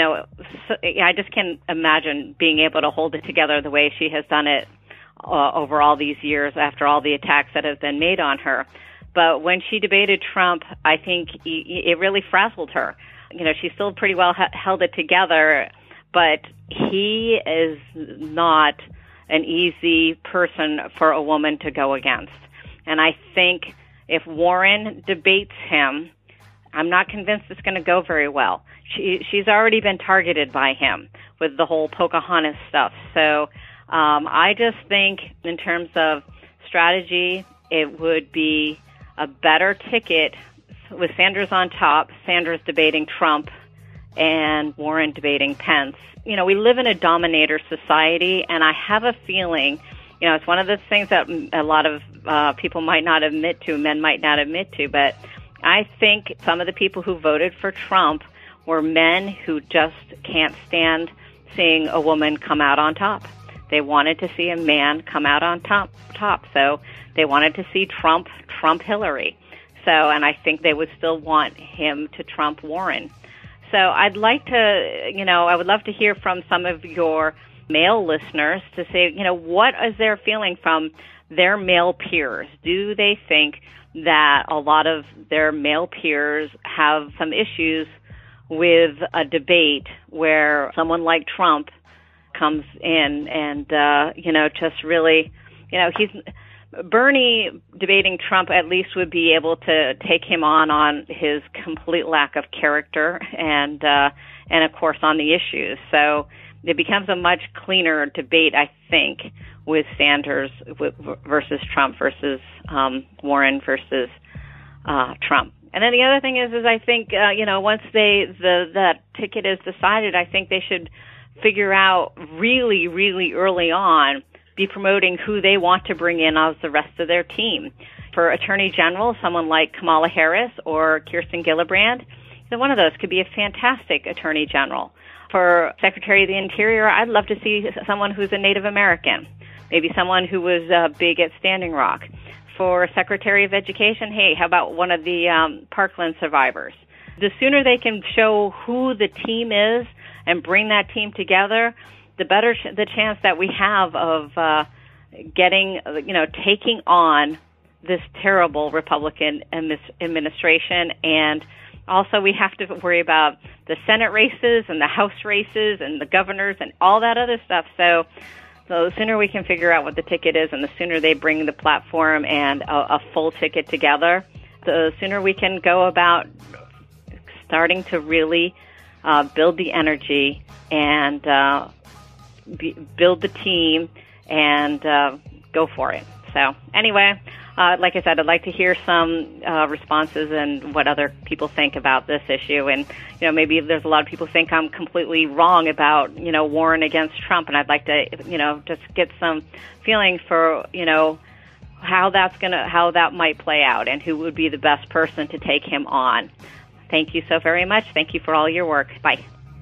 I just can't imagine being able to hold it together the way she has done it over all these years after all the attacks that have been made on her. But when she debated Trump, I think it really frazzled her. She still pretty well held it together, but he is not an easy person for a woman to go against. And I think if Warren debates him, I'm not convinced it's going to go very well. She's already been targeted by him with the whole Pocahontas stuff. So I just think in terms of strategy, it would be a better ticket with Sanders on top, Sanders debating Trump, and Warren debating Pence. We live in a dominator society, and I have a feeling, it's one of the things that a lot of people might not admit to, men might not admit to, but I think some of the people who voted for Trump were men who just can't stand seeing a woman come out on top. They wanted to see a man come out on top. So they wanted to see Trump Hillary. So, and I think they would still want him to Trump Warren. So I'd like to, I would love to hear from some of your male listeners to say, what is their feeling from their male peers? Do they think that a lot of their male peers have some issues with a debate where someone like Trump comes in and, just really, Bernie debating Trump at least would be able to take him on his complete lack of character and of course on the issues. So it becomes a much cleaner debate, I think, with Sanders versus Trump versus Warren versus Trump. And then the other thing is I think once that ticket is decided, I think they should figure out really, really early on, be promoting who they want to bring in as the rest of their team. For Attorney General, someone like Kamala Harris or Kirsten Gillibrand, one of those could be a fantastic Attorney General. For Secretary of the Interior, I'd love to see someone who's a Native American, maybe someone who was big at Standing Rock. For Secretary of Education, hey, how about one of the Parkland survivors? The sooner they can show who the team is and bring that team together, the better the chance that we have of taking on this terrible Republican administration. And also we have to worry about the Senate races and the House races and the governors and all that other stuff. So the sooner we can figure out what the ticket is and the sooner they bring the platform and a full ticket together, the sooner we can go about starting to really build the energy, and build the team, and go for it. So anyway, like I said, I'd like to hear some responses and what other people think about this issue. And, maybe there's a lot of people think I'm completely wrong about, warring against Trump. And I'd like to, just get some feeling for, how that might play out and who would be the best person to take him on. Thank you so very much. Thank you for all your work. Bye.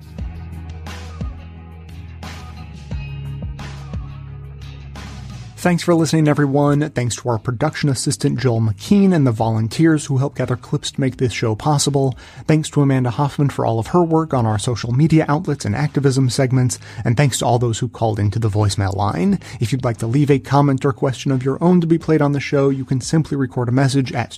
Thanks for listening, everyone. Thanks to our production assistant, Joel McKean, and the volunteers who help gather clips to make this show possible. Thanks to Amanda Hoffman for all of her work on our social media outlets and activism segments. And thanks to all those who called into the voicemail line. If you'd like to leave a comment or question of your own to be played on the show, you can simply record a message at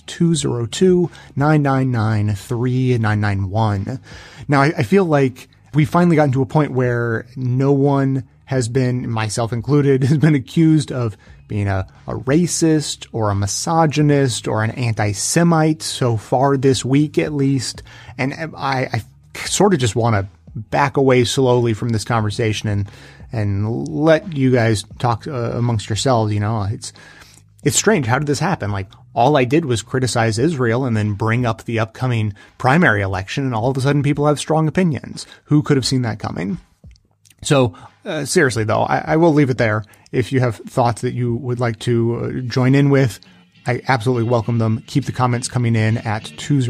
202-999-3991. Now, I feel like we've finally gotten to a point where no one has been, myself included, has been accused of being a racist or a misogynist or an anti-Semite so far this week, at least. And I sort of just want to back away slowly from this conversation and let you guys talk amongst yourselves. It's strange. How did this happen? Like, all I did was criticize Israel and then bring up the upcoming primary election, and all of a sudden people have strong opinions. Who could have seen that coming? So, seriously though, I will leave it there. If you have thoughts that you would like to join in with, I absolutely welcome them. Keep the comments coming in at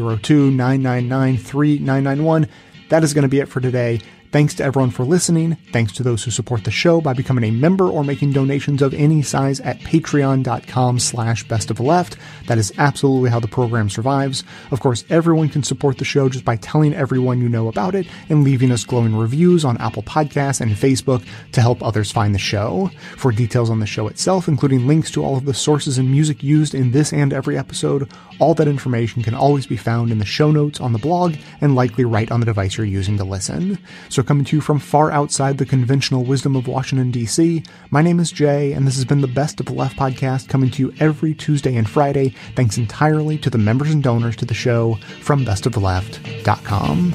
202-999-3991. That is going to be it for today. Thanks to everyone for listening. Thanks to those who support the show by becoming a member or making donations of any size at patreon.com/bestofleft. That is absolutely how the program survives. Of course, everyone can support the show just by telling everyone you know about it and leaving us glowing reviews on Apple Podcasts and Facebook to help others find the show. For details on the show itself, including links to all of the sources and music used in this and every episode, all that information can always be found in the show notes on the blog and likely right on the device you're using to listen. So coming to you from far outside the conventional wisdom of Washington, D.C., my name is Jay, and this has been the Best of the Left podcast, coming to you every Tuesday and Friday, thanks entirely to the members and donors to the show from bestoftheleft.com.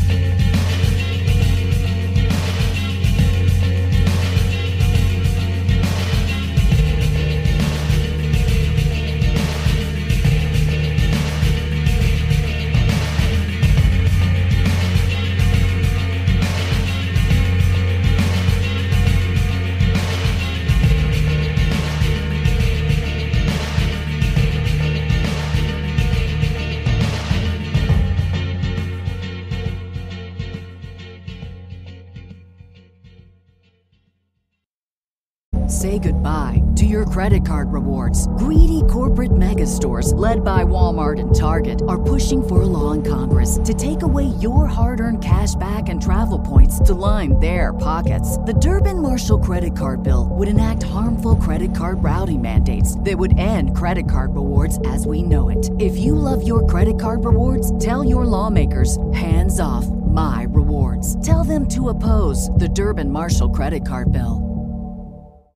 Say goodbye to your credit card rewards. Greedy corporate mega stores, led by Walmart and Target, are pushing for a law in Congress to take away your hard-earned cash back and travel points to line their pockets. The Durbin-Marshall credit card bill would enact harmful credit card routing mandates that would end credit card rewards as we know it. If you love your credit card rewards, tell your lawmakers, hands off my rewards. Tell them to oppose the Durbin-Marshall credit card bill.